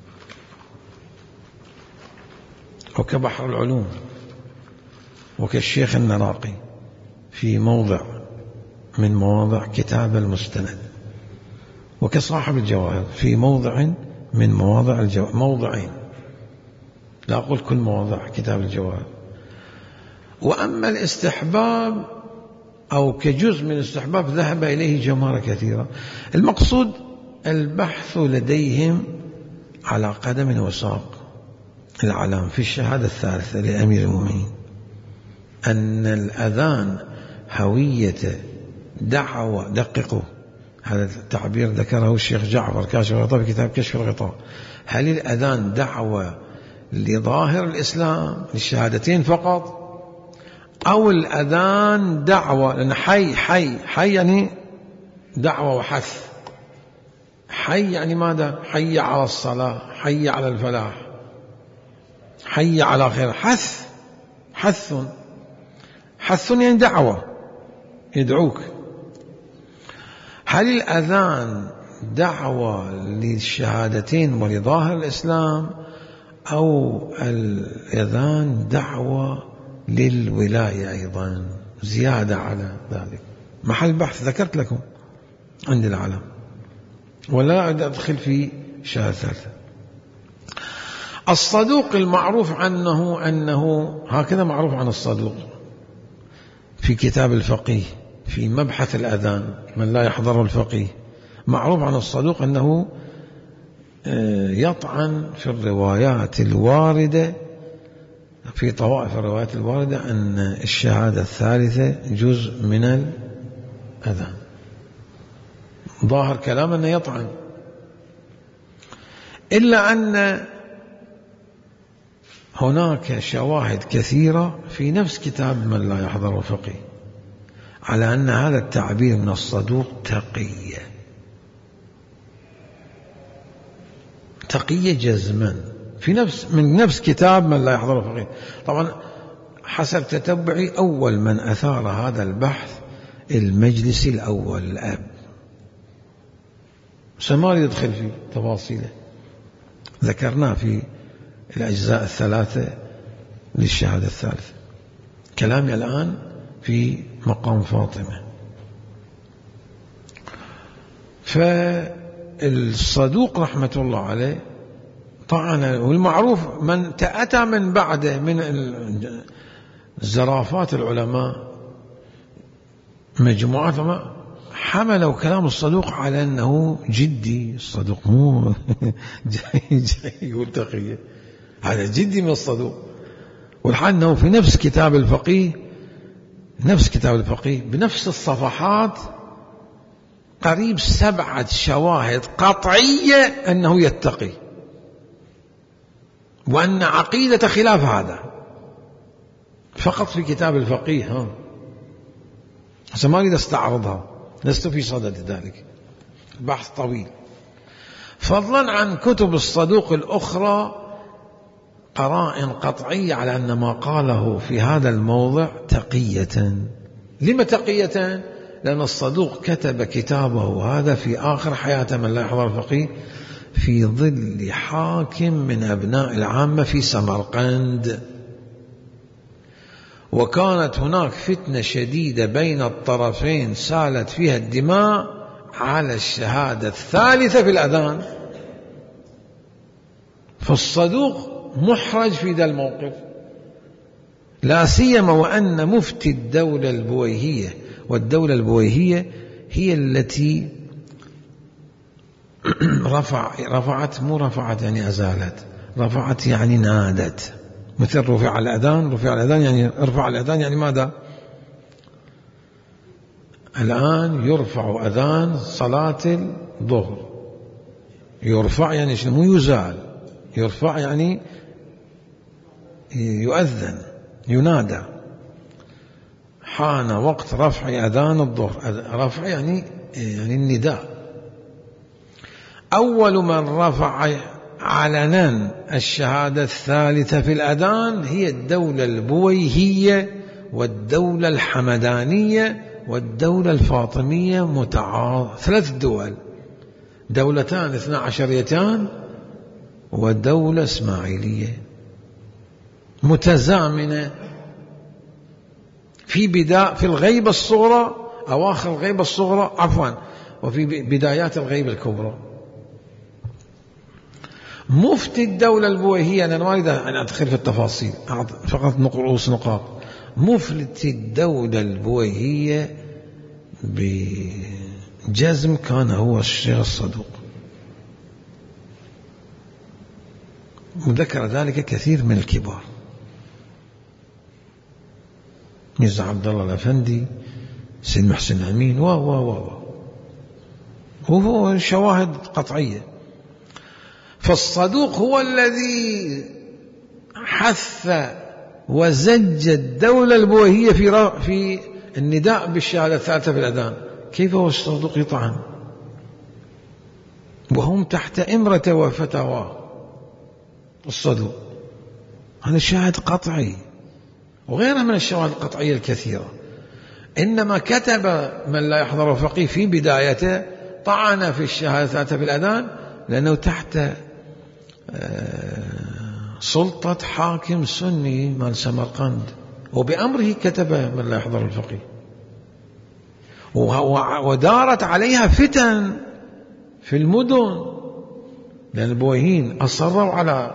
وكبحر العلوم وكالشيخ النراقي في موضع من مواضع كتاب المستند، وكصاحب الجواهر في موضع من مواضع الجواهر، موضعين لا أقول كل مواضع كتاب الجواهر. وأما الاستحباب أو كجزء من الاستحباب ذهب إليه جماهير كثيرة. المقصود البحث لديهم على قدم وساق العلام في الشهادة الثالثة لأمير المؤمنين أن الأذان هوية دعوة. دققوا هذا التعبير ذكره الشيخ جعفر كاشف الغطاء في كتاب كشف الغطاء. هل الأذان دعوة لظاهر الإسلام للشهادتين فقط، أو الأذان دعوة لأن حي حي حي يعني دعوة وحث. حي يعني ماذا؟ حي على الصلاة، حي على الفلاح، حي على خير. حث حث حث يعني دعوة، يدعوك. هل الأذان دعوة للشهادتين ولظاهر الإسلام، أو الأذان دعوة للولاية أيضا زيادة على ذلك؟ محل بحث ذكرت لكم عند العلم، ولا أدخل في شهادة ثالثة. الصدوق المعروف عنه أنه هكذا معروف عن الصدوق في كتاب الفقيه في مبحث الأذان، من لا يحضره الفقيه، معروف عن الصدوق أنه يطعن في الروايات الواردة في طوائف الروايات الواردة أن الشهادة الثالثة جزء من الأذان. ظاهر كلام أنه يطعن، إلا أن هناك شواهد كثيرة في نفس كتاب من لا يحضر الفقيه على أن هذا التعبير من الصدوق تقية تقية جزما في نفس من نفس كتاب من لا يحضر الفقيه. طبعا حسب تتبعي أول من أثار هذا البحث المجلس الأول الأب، سما يدخل في تفاصيله، ذكرناه في الأجزاء الثلاثة للشهادة الثالثة. كلامي الآن في مقام فاطمة. فالصدوق رحمة الله عليه طعن، والمعروف من تأتى من بعده من زرافات العلماء مجموعات حملوا كلام الصدوق على أنه جدي. الصدوق مو جاي جاي يقول تقية، هذا جدي من الصدوق. والحال أنه في نفس كتاب الفقيه، نفس كتاب الفقيه بنفس الصفحات قريب سبعة شواهد قطعية أنه يتقي، وأن عقيدة خلاف هذا، فقط في كتاب الفقيه. ها هسه ما أريد أستعرضها، لست في صدد ذلك، بحث طويل. فضلا عن كتب الصدوق الأخرى قرائن قطعية على أن ما قاله في هذا الموضع تقية. لما تقية؟ لأن الصدوق كتب كتابه هذا في آخر حياته من لا يحضر الفقيه في ظل حاكم من أبناء العامة في سمرقند، وكانت هناك فتنة شديدة بين الطرفين سالت فيها الدماء على الشهادة الثالثة في الأذان. فالصدوق محرج في ذا الموقف، لا سيما وأن مفتي الدولة البويهية، والدولة البويهية هي التي رفع رفعت مو رفعت يعني أزالت، رفعت يعني نادت، مثل رفع الأذان. رفع الأذان يعني ارفع الأذان يعني ماذا؟ الآن يرفع أذان صلاة الظهر، يرفع يعني شنو؟ مو يزال، يرفع يعني يؤذن ينادى. حان وقت رفع أذان الظهر، رفع يعني يعني النداء. أول من رفع علنا الشهادة الثالثة في الأذان هي الدولة البويهية والدولة الحمدانية والدولة الفاطمية متعاضدة، ثلاث دول، دولتان اثنا عشريتان ودولة إسماعيلية متزامنة في بداية في الغيبة الصغرى، أواخر الغيبة الصغرى عفوا، وفي بدايات الغيبة الكبرى. مفتي الدولة البويهية، أنا ما أريد أن أدخل في التفاصيل، فقط رؤوس نقاط. مفتي الدولة البويهية بجزم كان هو الشيخ الصدوق، وذكر ذلك كثير من الكبار، ميرزا عبد الله الأفندي، سيد محسن أمين، و و و وهو شواهد قطعية. فالصدوق هو الذي حث وزج الدولة البويهية في في النداء بالشهادة الثالثة في الأذان. كيف هو الصدوق يطعن وهم تحت إمرة وفتوى الصدوق؟ هذا شاهد قطعي، وغيرها من الشواهد القطعية الكثيرة. إنما كتب من لا يحضر الفقيه في بدايته طعن في الشهادة الثالثة في الأذان لأنه تحت سلطة حاكم سني مال سمرقند، وبأمره كتب من لا يحضر الفقيه، ودارت عليها فتن في المدن، لأن البويهين أصروا على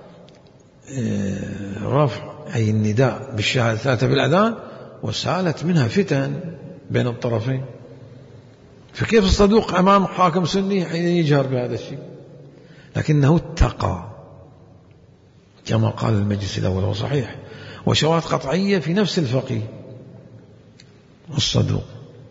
رفع أي النداء بالشهادة الثالثة في الأذان، وسالت منها فتن بين الطرفين. فكيف الصدوق أمام حاكم سني حين يجهر بهذا الشيء؟ لكنه اتقى كما قال المجلس الأول، وصحيح، وشواهد قطعية في نفس الفقيه الصدوق.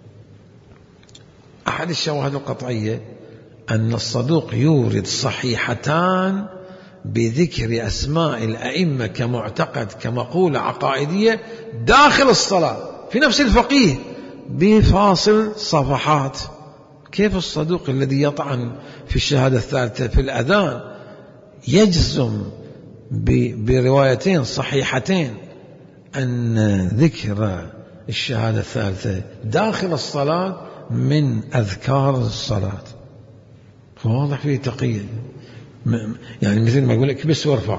أحد الشواهد القطعية أن الصدوق يورد صحيحتان بذكر أسماء الأئمة كمعتقد كمقولة عقائدية داخل الصلاة في نفس الفقيه بفاصل صفحات. كيف الصدوق الذي يطعن في الشهادة الثالثة في الأذان يجزم بروايتين صحيحتين أن ذكر الشهادة الثالثة داخل الصلاة من أذكار الصلاة؟ فواضح فيه تقية، يعني مثل ما يقول لك بس وارفع،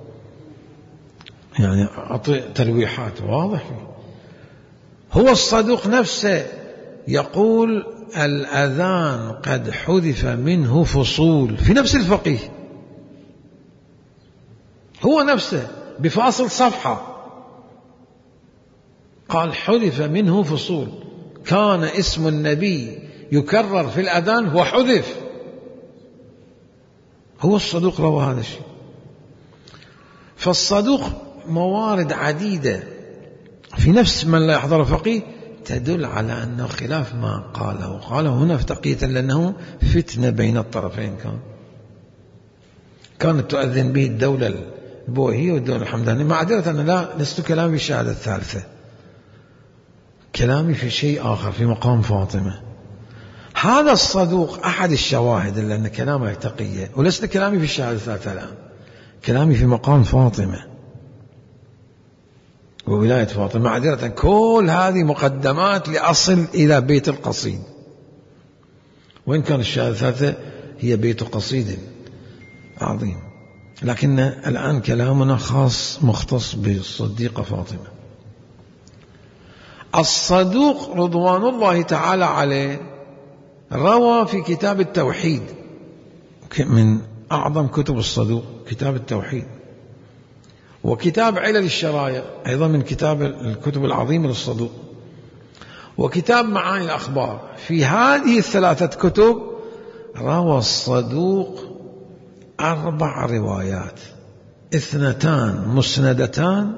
يعني أعطي تلويحات، واضح فيه. هو الصدوق نفسه يقول الأذان قد حذف منه فصول في نفس الفقيه، هو نفسه بفاصل صفحة قال حذف منه فصول. كان اسم النبي يكرر في الأذان وحذف، هو الصدوق روى هذا الشيء. فالصدوق موارد عديدة في نفس من لا يحضر فقيه تدل على أنه خلاف ما قاله، وقاله هنا تقية لأنه فتنة بين الطرفين. كان كانت تؤذن به الدولة البويهية والدولة الحمدانية. معذرة أنا لا لست كلامي في الشهادة الثالثة، كلامي في شيء آخر في مقام فاطمة. هذا الصدوق أحد الشواهد لأن كلامه تقية، ولست كلامي في الشهادة الثالثة الآن، كلامي في مقام فاطمة وولاية فاطمة. معذرة كل هذه مقدمات لأصل إلى بيت القصيد، وإن كان الشهادة الثالثة هي بيت قصيد عظيم، لكن الآن كلامنا خاص مختص بالصديقة فاطمة. الصدوق رضوان الله تعالى عليه روى في كتاب التوحيد، من أعظم كتب الصدوق كتاب التوحيد، وكتاب علل الشرايع أيضا من كتاب الكتب العظيمة للصدوق، وكتاب معاني الأخبار. في هذه الثلاثة كتب روى الصدوق أربع روايات، اثنتان مسندتان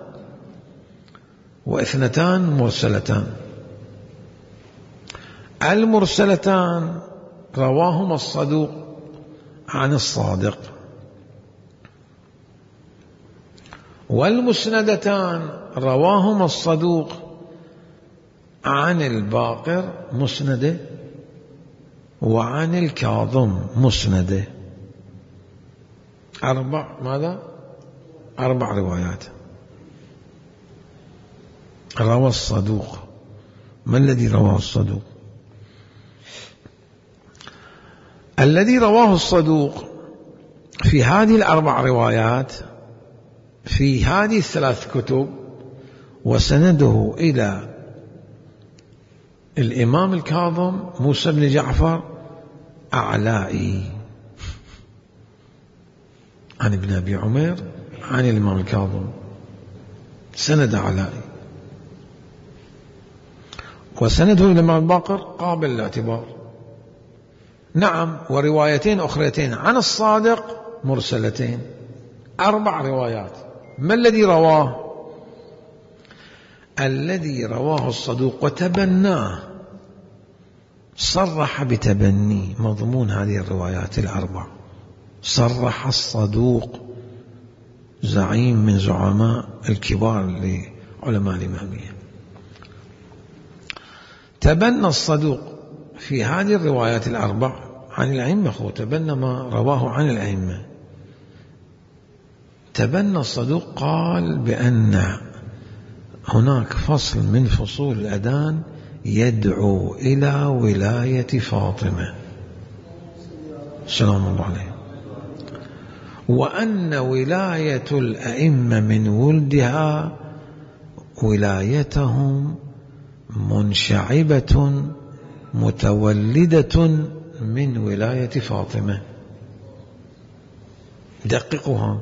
واثنتان مرسلتان. المرسلتان رواهما الصدوق عن الصادق، والمسندتان رواهما الصدوق عن الباقر مسنده وعن الكاظم مسنده. أربع ماذا؟ أربع روايات روى الصدوق. ما الذي رواه الصدوق؟ الذي رواه الصدوق في هذه الأربع روايات في هذه الثلاث كتب، وسنده إلى الإمام الكاظم موسى بن جعفر أعلائي عن ابن أبي عمير عن الإمام الكاظم، سند أعلائي. وسنده إلى الإمام الباقر قابل للاعتبار. نعم، وروايتين أخريتين عن الصادق مرسلتين، أربع روايات. ما الذي رواه؟ الذي رواه الصدوق وتبناه، صرح بتبني مضمون هذه الروايات الأربع. صرح الصدوق زعيم من زعماء الكبار لعلماء الإمامية، تبنى الصدوق في هذه الروايات الأربع عن الأئمة، هو تبنى ما رواه عن الأئمة. تبنى الصدوق قال بأن هناك فصل من فصول الأذان يدعو إلى ولاية فاطمة سلام الله عليه، وأن ولاية الأئمة من ولدها ولايتهم منشعبة متولدة من ولاية فاطمة. دققها،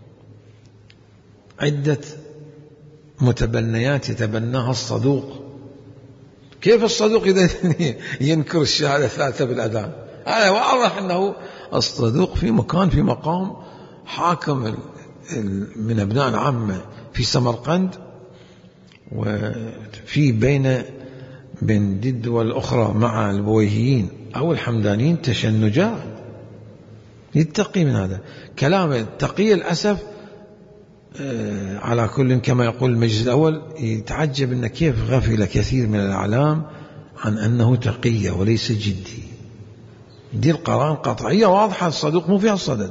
عدة متبنيات يتبناها الصدوق. كيف الصدوق إذا ينكر الشهادة الثالثة بالأذان؟ هذا واضح أنه الصدوق في مكان في مقام حاكم من أبناء العامة في سمرقند، وفي بين بين دي الدول الأخرى مع البويهيين أو الحمدانيين تشنجات. يتقي من هذا كلام التقي. الأسف على كل كما يقول المجلس الأول، يتعجب أن كيف غفل كثير من الأعلام عن أنه تقي وليس جدي. دي القرار قطعية واضحة، الصدوق مو فيها الصدد.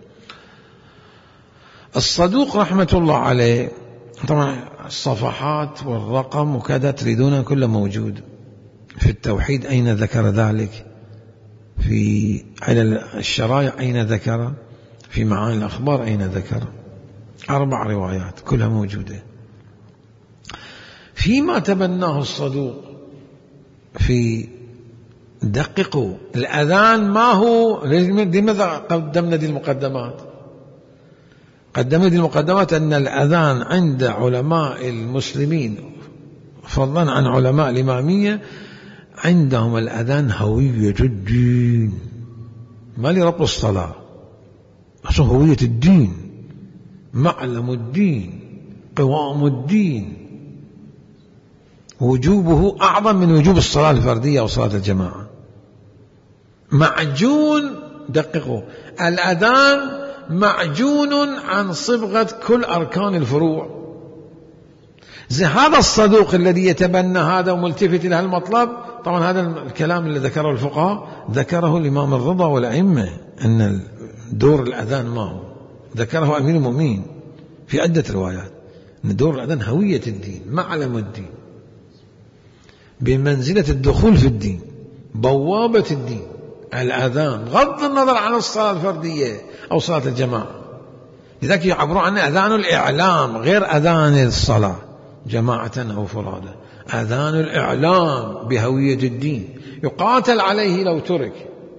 الصدوق رحمة الله عليه، طبعا الصفحات والرقم وكذا تريدونها كله موجود في التوحيد. أين ذكر ذلك؟ في علل الشرايع أين ذكر؟ في معاني الأخبار أين ذكر؟ أربع روايات كلها موجودة. فيما تبناه الصدوق في دققوا الأذان ما هو. لماذا قدمنا دي المقدمات؟ قدمنا دي المقدمات أن الأذان عند علماء المسلمين فضلا عن علماء الإمامية عندهم الأذان هوية الدين، ما لي ربط الصلاة، أصلا هوية الدين، معلم الدين، قوام الدين، وجوبه أعظم من وجوب الصلاة الفردية أو صلاة الجماعة. معجون، دققوا، الأذان معجون عن صبغة كل أركان الفروع. زي هذا الصدوق الذي يتبنى هذا وملتفت إلى المطلب، طبعا هذا الكلام اللي ذكره الفقهاء ذكره الإمام الرضا والأئمة، أن دور الأذان ما هو، ذكره أمير المؤمنين في عدة روايات، أن دور الأذان هوية الدين، معلم الدين، بمنزلة الدخول في الدين، بوابة الدين. الأذان غض النظر عن الصلاة الفردية أو صلاة الجماعة، لذلك يعبرون عنه أذان الإعلام غير أذان الصلاة جماعة أو فرادى. أذان الإعلام بهوية الدين يقاتل عليه لو ترك.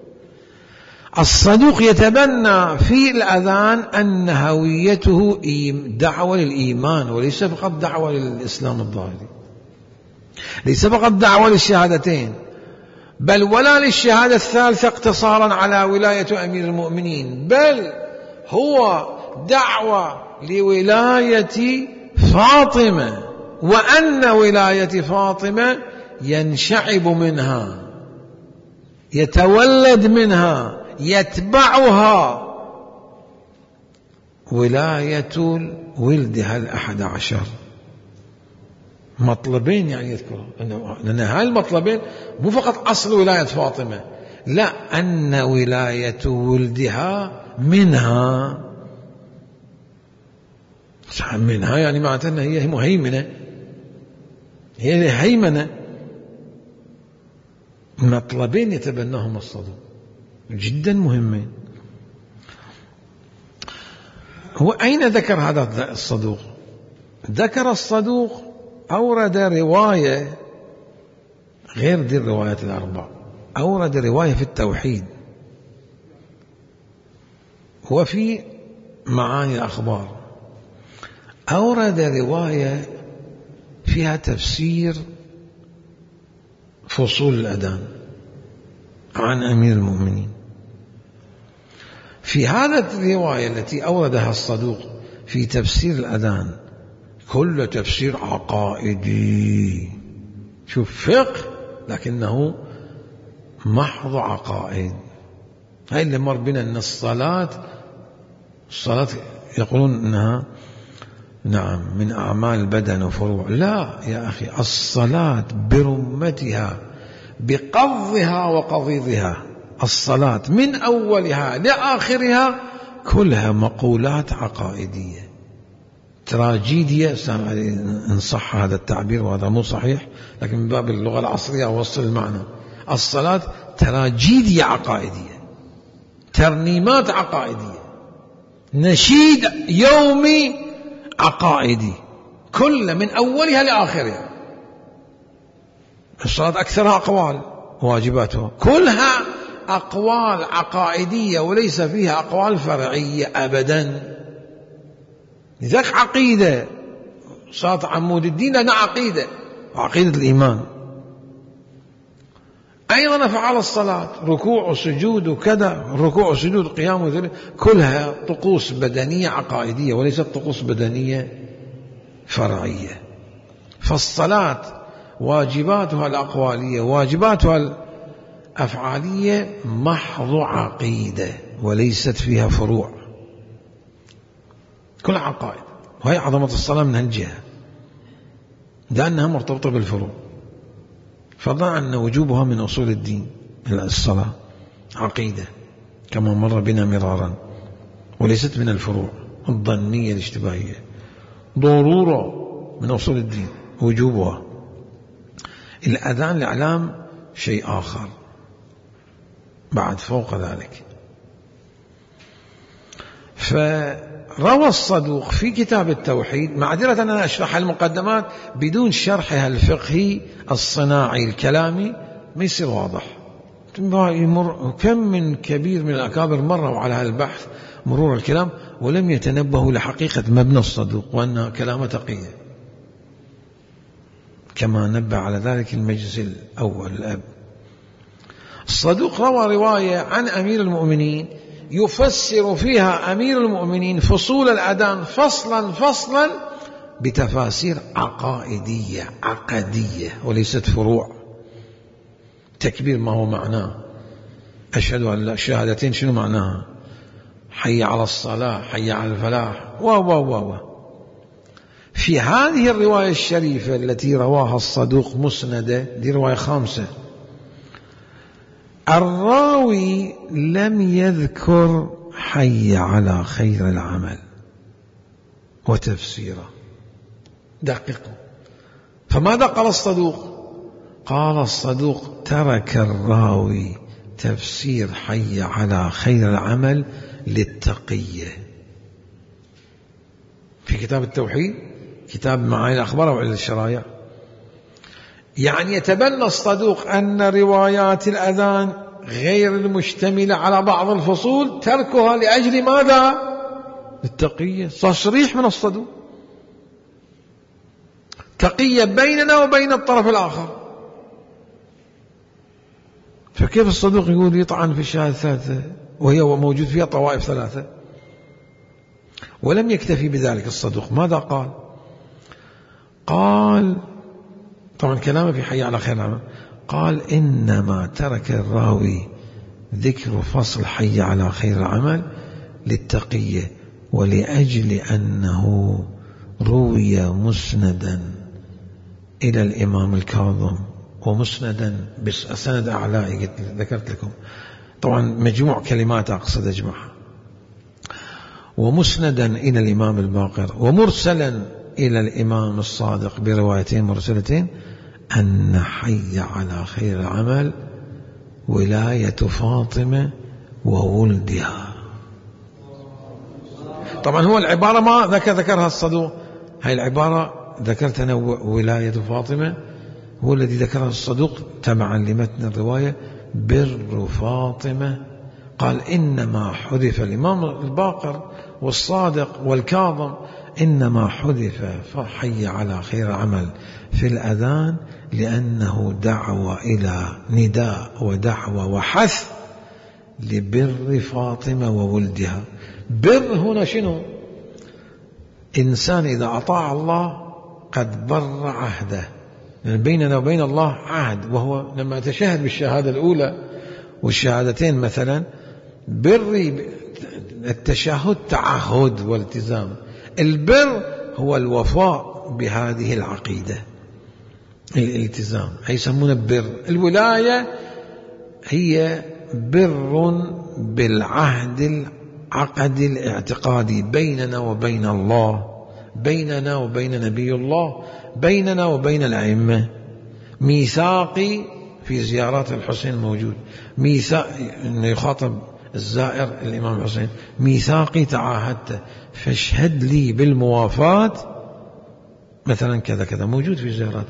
الصدوق يتبنى في الأذان أن هويته دعوة للإيمان، وليس فقط دعوة للإسلام الظاهري، ليس فقط دعوة للشهادتين، بل ولا للشهادة الثالثة اقتصارا على ولاية أمير المؤمنين، بل هو دعوة لولاية فاطمة، وأن ولاية فاطمة ينشعب منها، يتولد منها، يتبعها ولاية ولدها الأحد عشر. مطلبين يعني يذكره، لأن هاي المطلبين مو فقط أصل ولاية فاطمة، لا، أن ولاية ولدها منها، منها يعني معناتها أنها هي مهيمنة، هي هيمنة. مطلبين يتبناهم الصدوق جدا مهمين. هو أين ذكر هذا الصدوق؟ ذكر الصدوق، أورد رواية غير دي الروايات الأربع، أورد رواية في التوحيد وفي معاني الأخبار، أورد رواية فيها تفسير فصول الأذان عن أمير المؤمنين. في هذا الرواية التي أوردها الصدوق في تفسير الأذان كل تفسير عقائدي، شوف فقه لكنه محض عقائد. هاي اللي مر بنا أن الصلاة الصلاة يقولون أنها نعم من أعمال البدن وفروع، لا يا أخي، الصلاة برمتها بقضها وقضيضها، الصلاة من أولها لآخرها كلها مقولات عقائدية، تراجيدية إن صح هذا التعبير، وهذا مو صحيح لكن من باب اللغة العصرية أوصل المعنى. الصلاة تراجيدية عقائدية، ترنيمات عقائدية، نشيد يومي عقائدي، كل من أولها لآخرها. الصلاة أكثرها أقوال، واجباتها كلها أقوال عقائدية وليس فيها أقوال فرعية أبدا. لذلك عقيدة، صلاة عمود الدين لنا عقيدة، عقيدة الإيمان. أيضا أفعال الصلاة، ركوع وسجود وكذا، ركوع وسجود قيام وذل، كلها طقوس بدنية عقائدية وليست طقوس بدنية فرعية. فالصلاة واجباتها الأقوالية واجباتها الأفعالية محض عقيدة وليست فيها فروع، كل عقائد. وهي عظمة الصلاة من هالجهة، لأنها مرتبطة بالفروع، فضلا عن وجوبها من أصول الدين. الصلاة عقيدة كما مر بنا مرارا، وليست من الفروع الظنية الاشتباهية، ضرورة من أصول الدين وجوبها. الأذان الإعلام شيء آخر بعد فوق ذلك. فروى الصدوق في كتاب التوحيد، معذرة أنا أشرح المقدمات بدون شرحها الفقهي الصناعي الكلامي ما يصير واضح. يمر كم من كبير من الأكابر مروا على هذا البحث مرور الكلام ولم يتنبهوا لحقيقة مبنى الصدوق وأن كلامه تقية. كما نبه على ذلك المجلس الأول الأب. الصدوق روى رواية عن أمير المؤمنين يفسر فيها أمير المؤمنين فصول الأذان فصلا فصلا بتفاسير عقائدية عقدية وليست فروع. تكبير ما هو معناه؟ أشهد أن لا، الشهادتين شنو معناها؟ حي على الصلاة، حي على الفلاح، و و و في هذه الرواية الشريفة التي رواها الصدوق مسندة، دي رواية خامسة، الراوي لم يذكر حي على خير العمل وتفسيره. دققوا، فماذا قال الصدوق؟ قال الصدوق ترك الراوي تفسير حي على خير العمل للتقية. في كتاب التوحيد، كتاب معاني الأخبار وعلل الشرائع، يعني يتبنى الصدوق أن روايات الأذان غير المشتملة على بعض الفصول تركها لأجل ماذا؟ للتقية. تصريح من الصدوق، تقية بيننا وبين الطرف الآخر. فكيف الصدوق يقول يطعن في الشهادة الثالثة وهي موجود فيها طوائف ثلاثة؟ ولم يكتفي بذلك الصدوق، ماذا قال؟ قال طبعا كلامه في حي على خير العمل، قال إنما ترك الراوي ذكر فصل حي على خير العمل للتقية ولأجل أنه روي مسندا إلى الإمام الكاظم، ومسندا بسند أعلى ذكرت لكم، طبعا مجموع كلمات أقصد أجمعها، ومسندا إلى الإمام الباقر، ومرسلا إلى الإمام الصادق بروايتين مرسلتين، أن حي على خير العمل ولاية فاطمة وولدها. طبعا هو العبارة ما ذكر ذكرها الصدوق، هاي العبارة ذكرت أنا ولاية فاطمة هو الذي ذكرها الصدوق تبعا لمتن الرواية بر فاطمة. قال إنما حذف الإمام الباقر والصادق والكاظم، إنما حذف حي على خير العمل في الأذان لأنه دعوة إلى نداء ودعوة وحث لبر فاطمة وولدها. بر هنا شنو؟ إنسان إذا أطاع الله قد بر عهده، يعني بيننا وبين الله عهد، وهو لما تشهد بالشهادة الأولى والشهادتين مثلا، بر التشهد تعهد والتزام، البر هو الوفاء بهذه العقيدة، الالتزام، يسمونه بر. الولاية هي بر بالعهد العقد الاعتقادي بيننا وبين الله، بيننا وبين نبي الله، بيننا وبين الأئمة. ميثاقي في زيارات الحسين موجود، ميثاق إنه يخاطب الزائر الإمام الحسين، ميثاقي تعاهدت فاشهد لي بالموافاة مثلا كذا كذا، موجود في زيارات.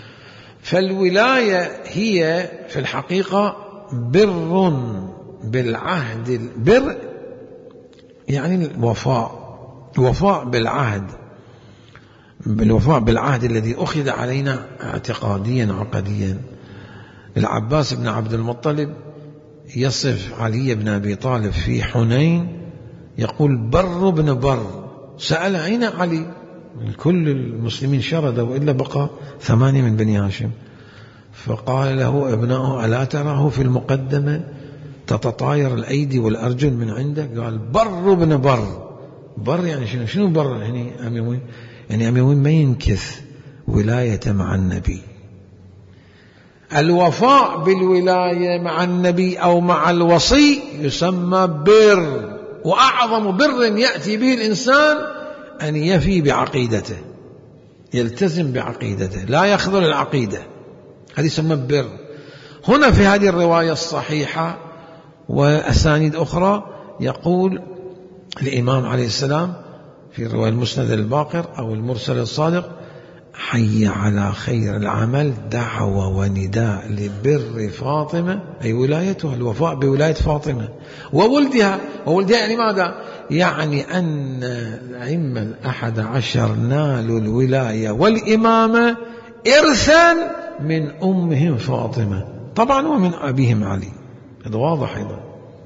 فالولاية هي في الحقيقة بر بالعهد، البر يعني الوفاء، الوفاء بالعهد، بالوفاء بالعهد الذي أخذ علينا اعتقاديا عقديا. العباس بن عبد المطلب يصف علي بن أبي طالب في حنين يقول بر بن بر، سأل أين علي؟ كل المسلمين شردوا إلا بقى ثمانية من بني هاشم، فقال له ابناؤه ألا تراه في المقدمة تتطاير الأيدي والأرجل من عنده؟ قال بر بن بر. بر يعني شنو؟ شنو بر؟ يعني أميوين، يعني أميوين ما ينكث ولاية مع النبي. الوفاء بالولاية مع النبي أو مع الوصي يسمى بر، وأعظم بر يأتي به الإنسان أن يفي بعقيدته، يلتزم بعقيدته، لا يخذل العقيدة، هذه يسمى بر. هنا في هذه الرواية الصحيحة وأسانيد أخرى يقول الإمام عليه السلام في الرواية المسند الباقر أو المرسل الصادق حي على خير العمل دعوة ونداء لبر فاطمة، أي ولايتها، الوفاء بولاية فاطمة وولدها. وولدها يعني ماذا؟ يعني أن الأئمة الأحد عشر نالوا الولاية والإمامة إرثا من أمهم فاطمة طبعا ومن أبيهم علي. هذا واضح أيضا.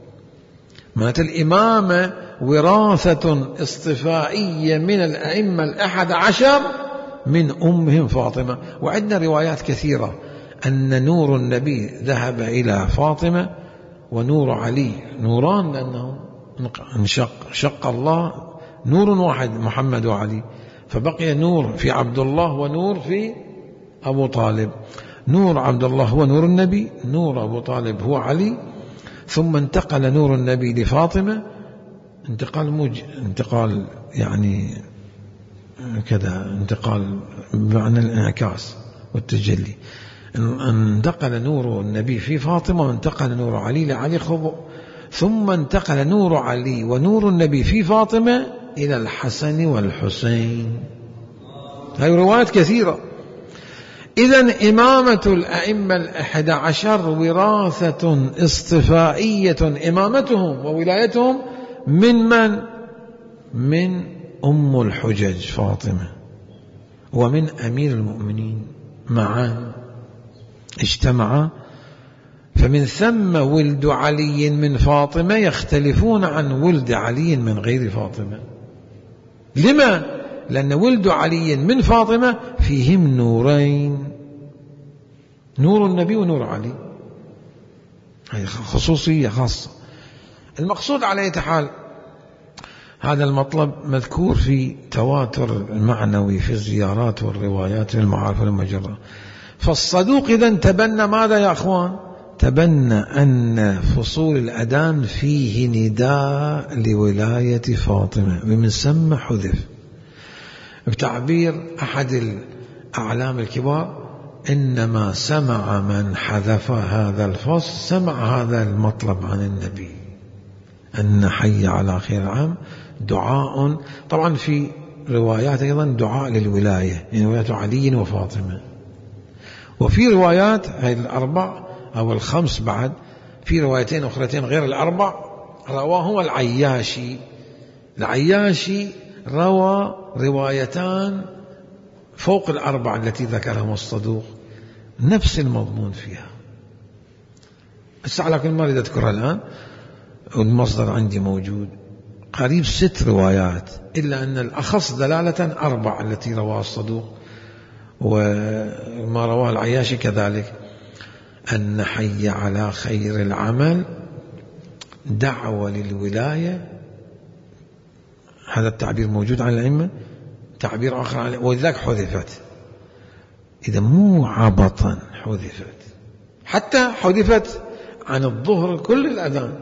مات الإمامة وراثة اصطفائية من الأئمة الأحد عشر من أمهم فاطمة. وعندنا روايات كثيرة أن نور النبي ذهب إلى فاطمة ونور علي نوران، لأنه انشق شق الله نور واحد محمد وعلي، فبقي نور في عبد الله ونور في أبو طالب. نور عبد الله هو نور النبي، نور أبو طالب هو علي، ثم انتقل نور النبي لفاطمة انتقال مج... انتقال يعني كذا انتقال بمعنى الانعكاس والتجلي. انتقل نور النبي في فاطمة وانتقل نور علي لعلي خضر، ثم انتقل نور علي ونور النبي في فاطمة إلى الحسن والحسين. هذه روايات كثيرة. إذن إمامة الأئمة الأحد عشر وراثة اصطفائية، إمامتهم وولايتهم من من؟ من أم الحجج فاطمة ومن أمير المؤمنين معا اجتمعا. فمن ثم ولد علي من فاطمة يختلفون عن ولد علي من غير فاطمة. لما؟ لأن ولد علي من فاطمة فيهم نورين، نور النبي ونور علي، هذه خصوصية خاصة. المقصود على أي حال هذا المطلب مذكور في تواتر المعنوي في الزيارات والروايات والمعارف والمجرة. فالصدوق إذن تبنى ماذا يا أخوان؟ تبنى أن فصول الأذان فيه نداء لولاية فاطمة ومن ثم حذف. بتعبير أحد الأعلام الكبار إنما سمع من حذف هذا الفصل سمع هذا المطلب عن النبي، أن حي على خير العام دعاء. طبعا في روايات أيضا دعاء للولاية، يعني ولاية علي وفاطمة. وفي روايات هذه الأربع أو الخمس بعد، في روايتين أخرتين غير الأربع رواهما العياشي. العياشي روى روايتان فوق الأربع التي ذكرهم الصدوق نفس المضمون فيها، بس على كل ما أريد أذكرها الآن والمصدر عندي موجود. قريب ست روايات، إلا أن الأخص دلالة أربع التي رواها الصدوق وما رواه العياشي كذلك. أن حي على خير العمل دعوة للولاية، هذا التعبير موجود عن الأئمة، تعبير آخر عن ولذلك حذفت. إذا مو عبطا حذفت، حتى حذفت عن الظهر كل الأذان.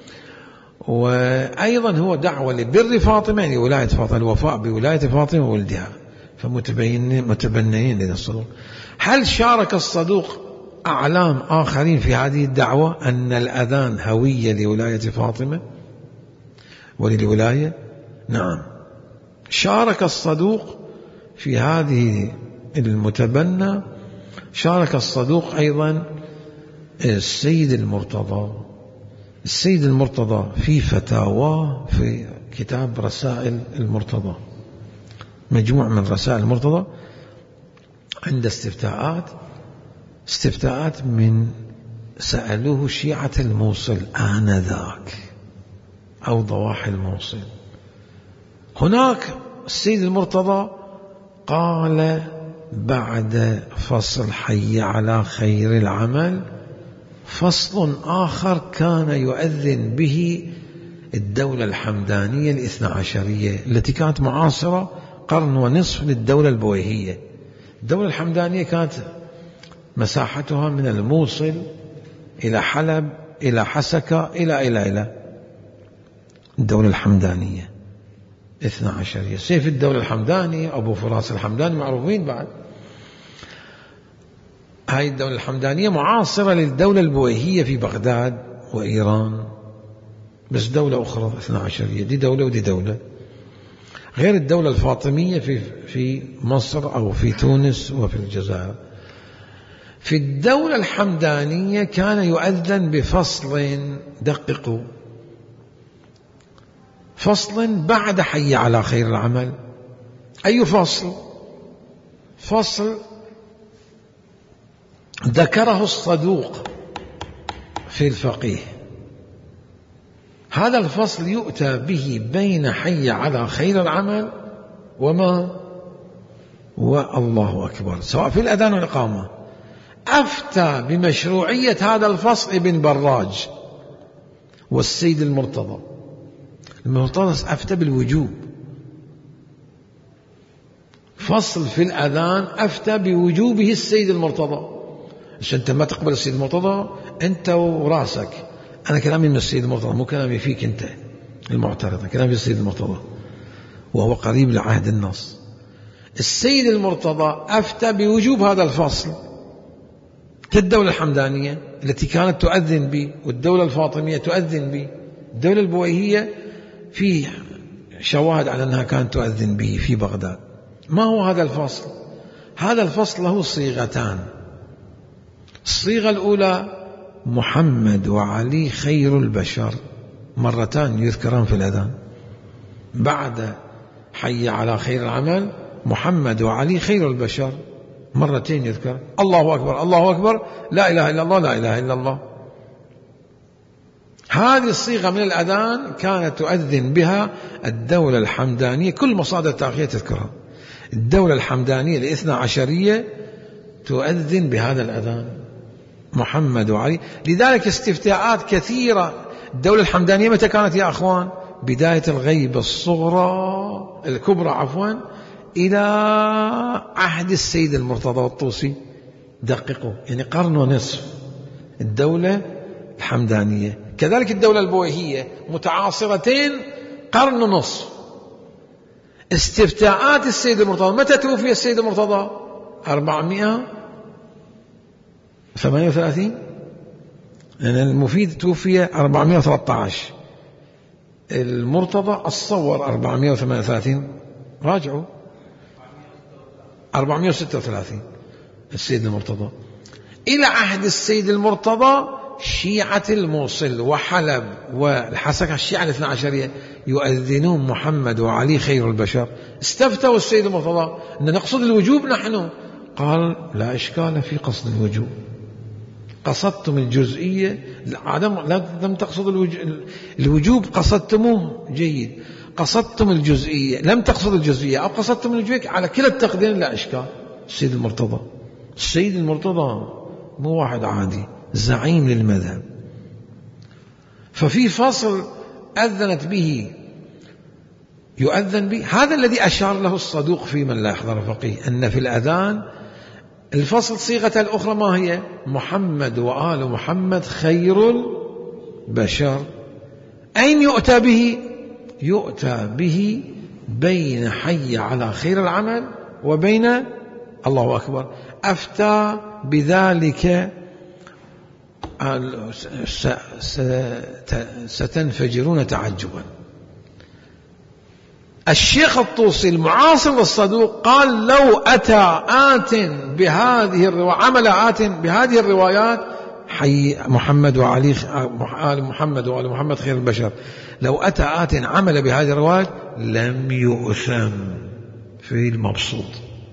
وأيضا هو دعوة لبر فاطمة، يعني ولاية فاطمة، الوفاء بولاية فاطمة وولدها، فمتبنين متبنيين للصدوق. هل شارك الصدوق أعلام آخرين في هذه الدعوة أن الأذان هوية لولاية فاطمة وللولاية؟ نعم، شارك الصدوق في هذه المتبنى. شارك الصدوق أيضا السيد المرتضى. السيد المرتضى في فتاواه في كتاب رسائل المرتضى، مجموع من رسائل المرتضى، عند استفتاءات استفتاءات من سألوه شيعة الموصل آنذاك أو ضواحي الموصل. هناك السيد المرتضى قال بعد فصل حي على خير العمل فصل آخر كان يؤذن به الدولة الحمدانية الاثنى عشرية التي كانت معاصرة قرن ونصف للدولة البويهية. الدولة الحمدانية كانت مساحتها من الموصل إلى حلب إلى حسكة إلى إلى إلى الدولة الحمدانية اثنى عشرية. سيف الدولة الحمداني أبو فراس الحمداني معروفين بعد. هاي الدولة الحمدانية معاصرة للدولة البويهية في بغداد وإيران، بس دولة أخرى اثنى عشرية، دي دولة ودي دولة، غير الدولة الفاطمية في في مصر أو في تونس وفي الجزائر. في الدولة الحمدانية كان يؤذن بفصل، دققوا، فصل بعد حي على خير العمل. أي فصل؟ فصل ذكره الصدوق في الفقيه. هذا الفصل يؤتى به بين حي على خير العمل وما والله أكبر، سواء في الأذان والإقامة. أفتى بمشروعية هذا الفصل ابن براج والسيد المرتضى. المرتضى أفتى بالوجوب. فصل في الأذان أفتى بوجوبه السيد المرتضى. عشان أنت ما تقبل السيد المرتضى أنت وراسك. أنا كلامي من السيد المرتضى، مو كلامي فيك أنت المعترض، كلامي في السيد المرتضى وهو قريب لعهد النص. السيد المرتضى أفتى بوجوب هذا الفصل كالدولة الحمدانية التي كانت تؤذن به، والدولة الفاطمية تؤذن به، الدولة البويهية في شواهد على أنها كانت تؤذن به في بغداد. ما هو هذا الفصل؟ هذا الفصل له صيغتان. الصيغة الأولى محمد وعلي خير البشر، مرتان يذكران في الأذان بعد حي على خير العمل. محمد وعلي خير البشر مرتين يذكر. الله أكبر الله أكبر، لا إله إلا الله لا إله إلا الله. هذه الصيغة من الأذان كانت تؤذن بها الدولة الحمدانية، كل مصادر التاريخية تذكرها. الدولة الحمدانية الاثنى عشرية تؤذن بهذا الأذان محمد وعلي. لذلك استفتاءات كثيرة. الدولة الحمدانية متى كانت يا أخوان؟ بداية الغيبة الصغرى الكبرى عفوا إلى عهد السيد المرتضى والطوسي. دققوا، يعني قرن ونصف الدولة الحمدانية. كذلك الدولة البويهية متعاصرتين قرن ونصف. استفتاءات السيد المرتضى، متى توفي السيد المرتضى؟ أربعمائة وثمانية وثلاثين. يعني المفيد توفي أربعمائة وثلاثة عشر، المرتضى الصور أربعمائة وثمانية وثلاثين. راجعوا أربعمائة وستة وثلاثين السيد المرتضى. إلى عهد السيد المرتضى شيعة الموصل وحلب والحسكة الشيعة الاثنى عشرية يؤذنون محمد وعلي خير البشر. استفتوا السيد المرتضى أن نقصد الوجوب نحن، قال لا إشكال في قصد الوجوب. قصدتم الجزئية عدم لم تقصد الوجوب، قصدتموه جيد. قصدتم الجزئية لم تقصد الجزئية أو قصدتم الجزئية، على كلا التقديرين لا إشكال. السيد المرتضى السيد المرتضى مو واحد عادي، زعيم للمذهب. ففي فصل أذنت به يؤذن به. هذا الذي أشار له الصدوق في من لا يحضر فقيه، أن في الأذان الفصل صيغة الأخرى ما هي؟ محمد وآل محمد خير البشر. أين يؤتى به؟ يؤتى به بين حي على خير العمل وبين الله أكبر. أفتى بذلك ستنفجرون تعجبا. الشيخ الطوسي المعاصر للصدوق قال لو أتى آت بهذه الروايات، عمل آت بهذه الروايات حي محمد وعلي آل محمد وآل محمد خير البشر، لو أتى آت عمل بهذه الروايات لم يؤثم في المبسوط.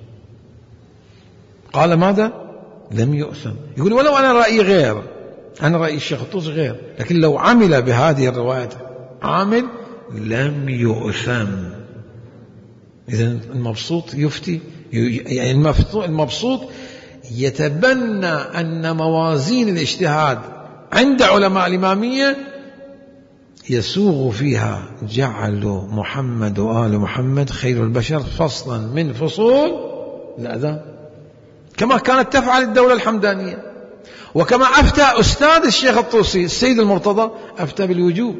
قال ماذا؟ لم يؤثم. يقول ولو أنا رأيي غير، أنا رأيي الشيخ الطوسي غير، لكن لو عمل بهذه الروايات عامل لم يؤثم. إذن المبسوط يفتي، يعني المبسوط يتبنى أن موازين الاجتهاد عند علماء الإمامية يسوغ فيها جعل محمد وآل محمد خير البشر فصلا من فصول الأذان، كما كانت تفعل الدولة الحمدانية، وكما أفتى أستاذ الشيخ الطوسي السيد المرتضى أفتى بالوجوب.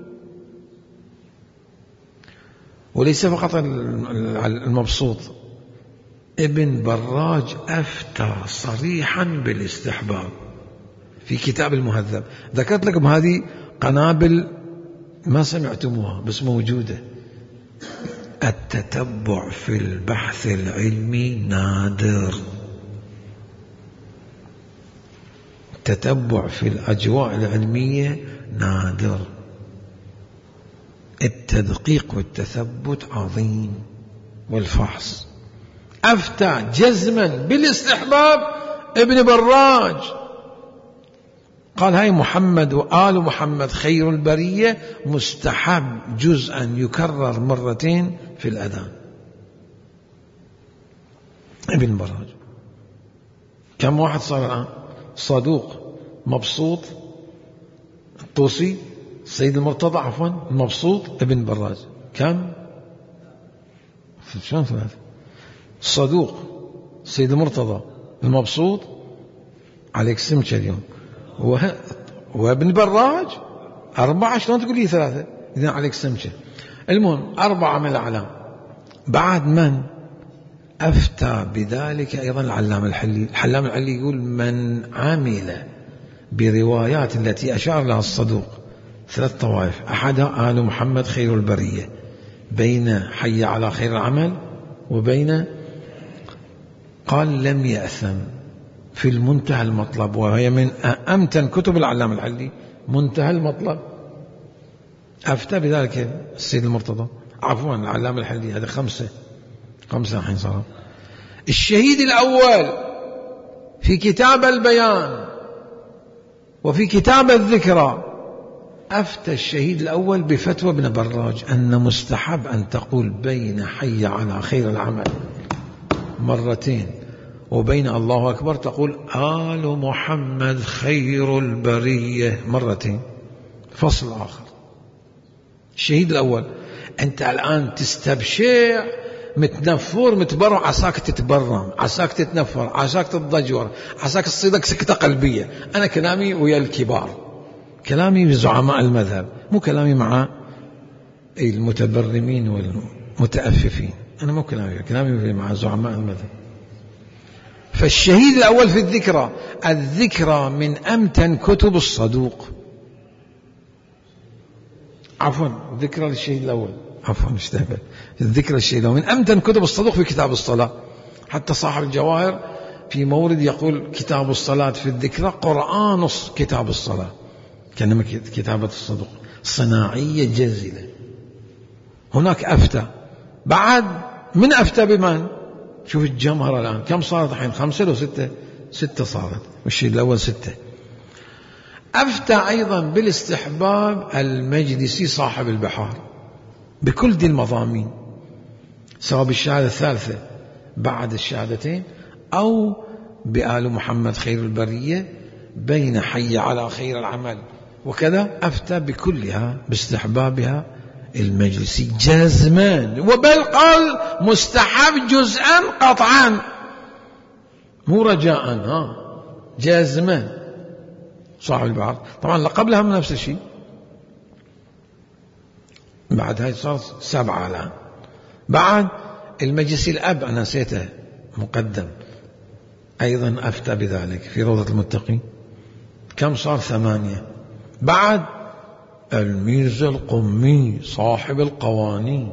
وليس فقط المبسوط، ابن براج أفتى صريحا بالاستحباب في كتاب المهذب. ذكرت لكم هذه قنابل ما سمعتموها بس موجودة. التتبع في البحث العلمي نادر، التتبع في الأجواء العلمية نادر، التدقيق والتثبت عظيم والفحص. أفتى جزما بالاستحباب ابن براج قال هاي محمد وآل محمد خير البرية مستحب جزءا يكرر مرتين في الأذان. ابن براج. كم واحد صار الآن؟ صدوق، مبسوط، الطوسي، السيد المرتضى عفوا، المبسوط، ابن براج. كم؟ شلون ثلاثة؟ الصدوق، السيد المرتضى، المبسوط، عليك سمكة اليوم، وابن براج. أربعة. شلون تقول لي ثلاثة؟ إذن عليك سمكة. المهم أربعة من الأعلام. بعد من أفتى بذلك أيضا العلام الحلي. العلام الحلي يقول من عمل بروايات التي أشار لها الصدوق ثلاث طوائف، أحدها آل محمد خير البرية، بين حي على خير العمل وبين، قال لم يأثم في المنتهى المطلب، وهي من أمتن كتب العلام الحلي، منتهى المطلب. أفتى بذلك السيد المرتضى، عفوا العلام الحلي. هذا خمسة خمسة الحين صار. الشهيد الأول في كتاب البيان وفي كتاب الذكرى، أفتى الشهيد الأول بفتوى ابن براج أن مستحب أن تقول بين حي على خير العمل مرتين وبين الله أكبر تقول آل محمد خير البرية مرتين، فصل آخر. الشهيد الأول. أنت الآن تستبشع متنفر متبرع، عساك تتبرم، عساك تتنفر، عساك تتضجر، عساك تصيدك سكتة قلبية. أنا كلامي ويا الكبار، كلامي بزعماء المذهب، مو كلامي مع المتبرمين والمتأففين. أنا مو كلامي، كلامي مع زعماء المذهب. فالشهيد الأول في الذكرى، الذكرى من أمتن كتب الصدوق، عفوا ذكرى للشهيد الأول، عفوا اشتهبت، الذكرى الشهيد الأول من أمتن كتب الصدوق في كتاب الصلاة. حتى صاحب الجواهر في مورد يقول كتاب الصلاة في الذكرى قرآن كتاب الصلاة، كانما كتابة الصدوق صناعية جزلة. هناك أفتى. بعد من أفتى بمن؟ شوف الجمهرة الآن كم صارت الحين؟ خمسة لو ستة؟ ستة صارت، والشيء الأول ستة. أفتى أيضا بالاستحباب المجلسي صاحب البحار بكل دي المضامين، سواء بالشهادة الثالثة بعد الشهادتين أو بآل محمد خير البرية بين حي على خير العمل وكذا. أفتى بكلها باستحبابها المجلسي جازمان، وبل قال مستحب جزءا قطعا، مو رجاء، ها جازمان صاحب البحر. طبعا قبلها من نفس الشيء. بعد هاي صار سبعة الآن. بعد المجلس الأب أنا نسيته مقدم، أيضا أفتى بذلك في روضة المتقين. كم صار؟ ثمانية. بعد الميرزا القمي صاحب القوانين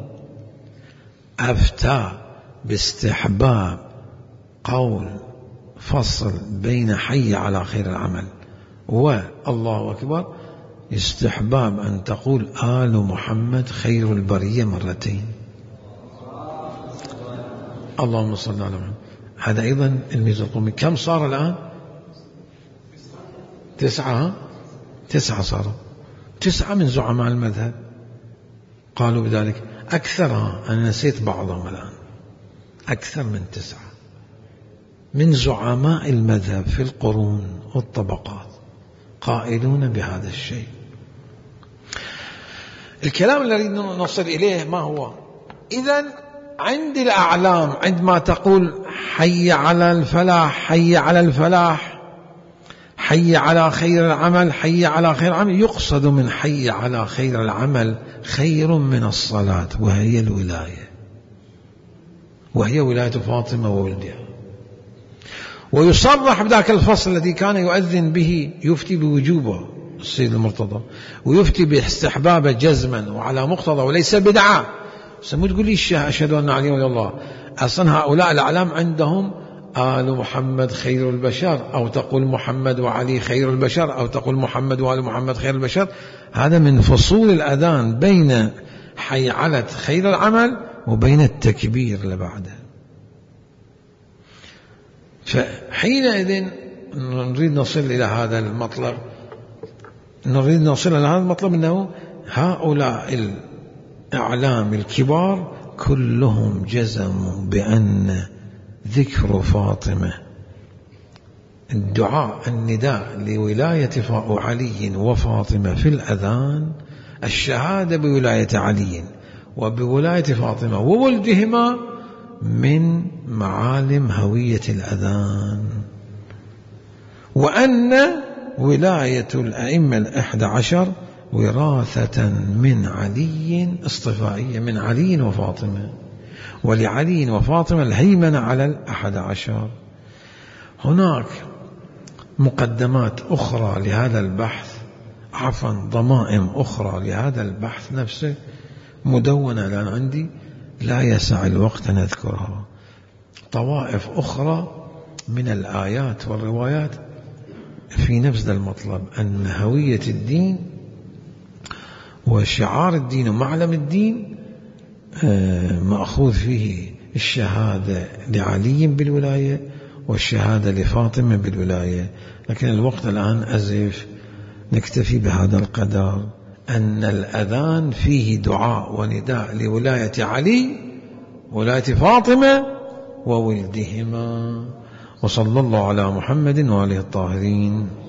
أفتى باستحباب قول فصل بين حي على خير العمل والله أكبر، استحباب أن تقول آل محمد خير البرية مرتين. اللهم صل على محمد. هذا أيضا الميرزا القمي. كم صار الآن؟ تسعة. تسعة صاروا. تسعة من زعماء المذهب قالوا بذلك. أكثرها أنا نسيت بعضهم الآن، أكثر من تسعة من زعماء المذهب في القرون والطبقات قائلون بهذا الشيء. الكلام الذي نصل إليه ما هو؟ إذن عند الأعلام عندما تقول حي على الفلاح، حي على الفلاح، حي على خير العمل، حي على خير العمل، يقصد من حي على خير العمل خير من الصلاة، وهي الولاية، وهي ولاية فاطمة وولدها. ويصرح بذاك الفصل الذي كان يؤذن به يفتي بوجوبه السيد المرتضى، ويفتي باستحبابه جزما وعلى مقتضى وليس بدعة. سمو تقول لي أشهد أن علي ولي الله، أصلا هؤلاء الأعلام عندهم آل محمد خير البشر، أو تقول محمد وعلي خير البشر، أو تقول محمد وآل محمد خير البشر. هذا من فصول الأذان بين حي على خير العمل وبين التكبير اللي بعده. فحينئذ نريد نصل إلى هذا المطلب، نريد نصل إلى هذا المطلب أنه هؤلاء الأعلام الكبار كلهم جزموا بأن ذكر فاطمة، الدعاء النداء لولاية علي وفاطمة في الأذان، الشهادة بولاية علي وبولاية فاطمة وولدهما من معالم هوية الأذان، وأن ولاية الأئمة الأحد عشر وراثة من علي اصطفائية من علي وفاطمة، ولعلي وفاطمة الهيمنة على الأحد عشر. هناك مقدمات أخرى لهذا البحث، عفوا ضمائم أخرى لهذا البحث نفسه مدونة الآن عندي لا يسع الوقت أن أذكرها، طوائف أخرى من الآيات والروايات في نفس المطلب، أن هوية الدين وشعار الدين ومعلم الدين مأخوذ فيه الشهادة لعلي بالولاية والشهادة لفاطمة بالولاية. لكن الوقت الآن أزف، نكتفي بهذا القدر، أن الأذان فيه دعاء ونداء لولاية علي ولاية فاطمة وولدهما. وصلى الله على محمد وآله الطاهرين.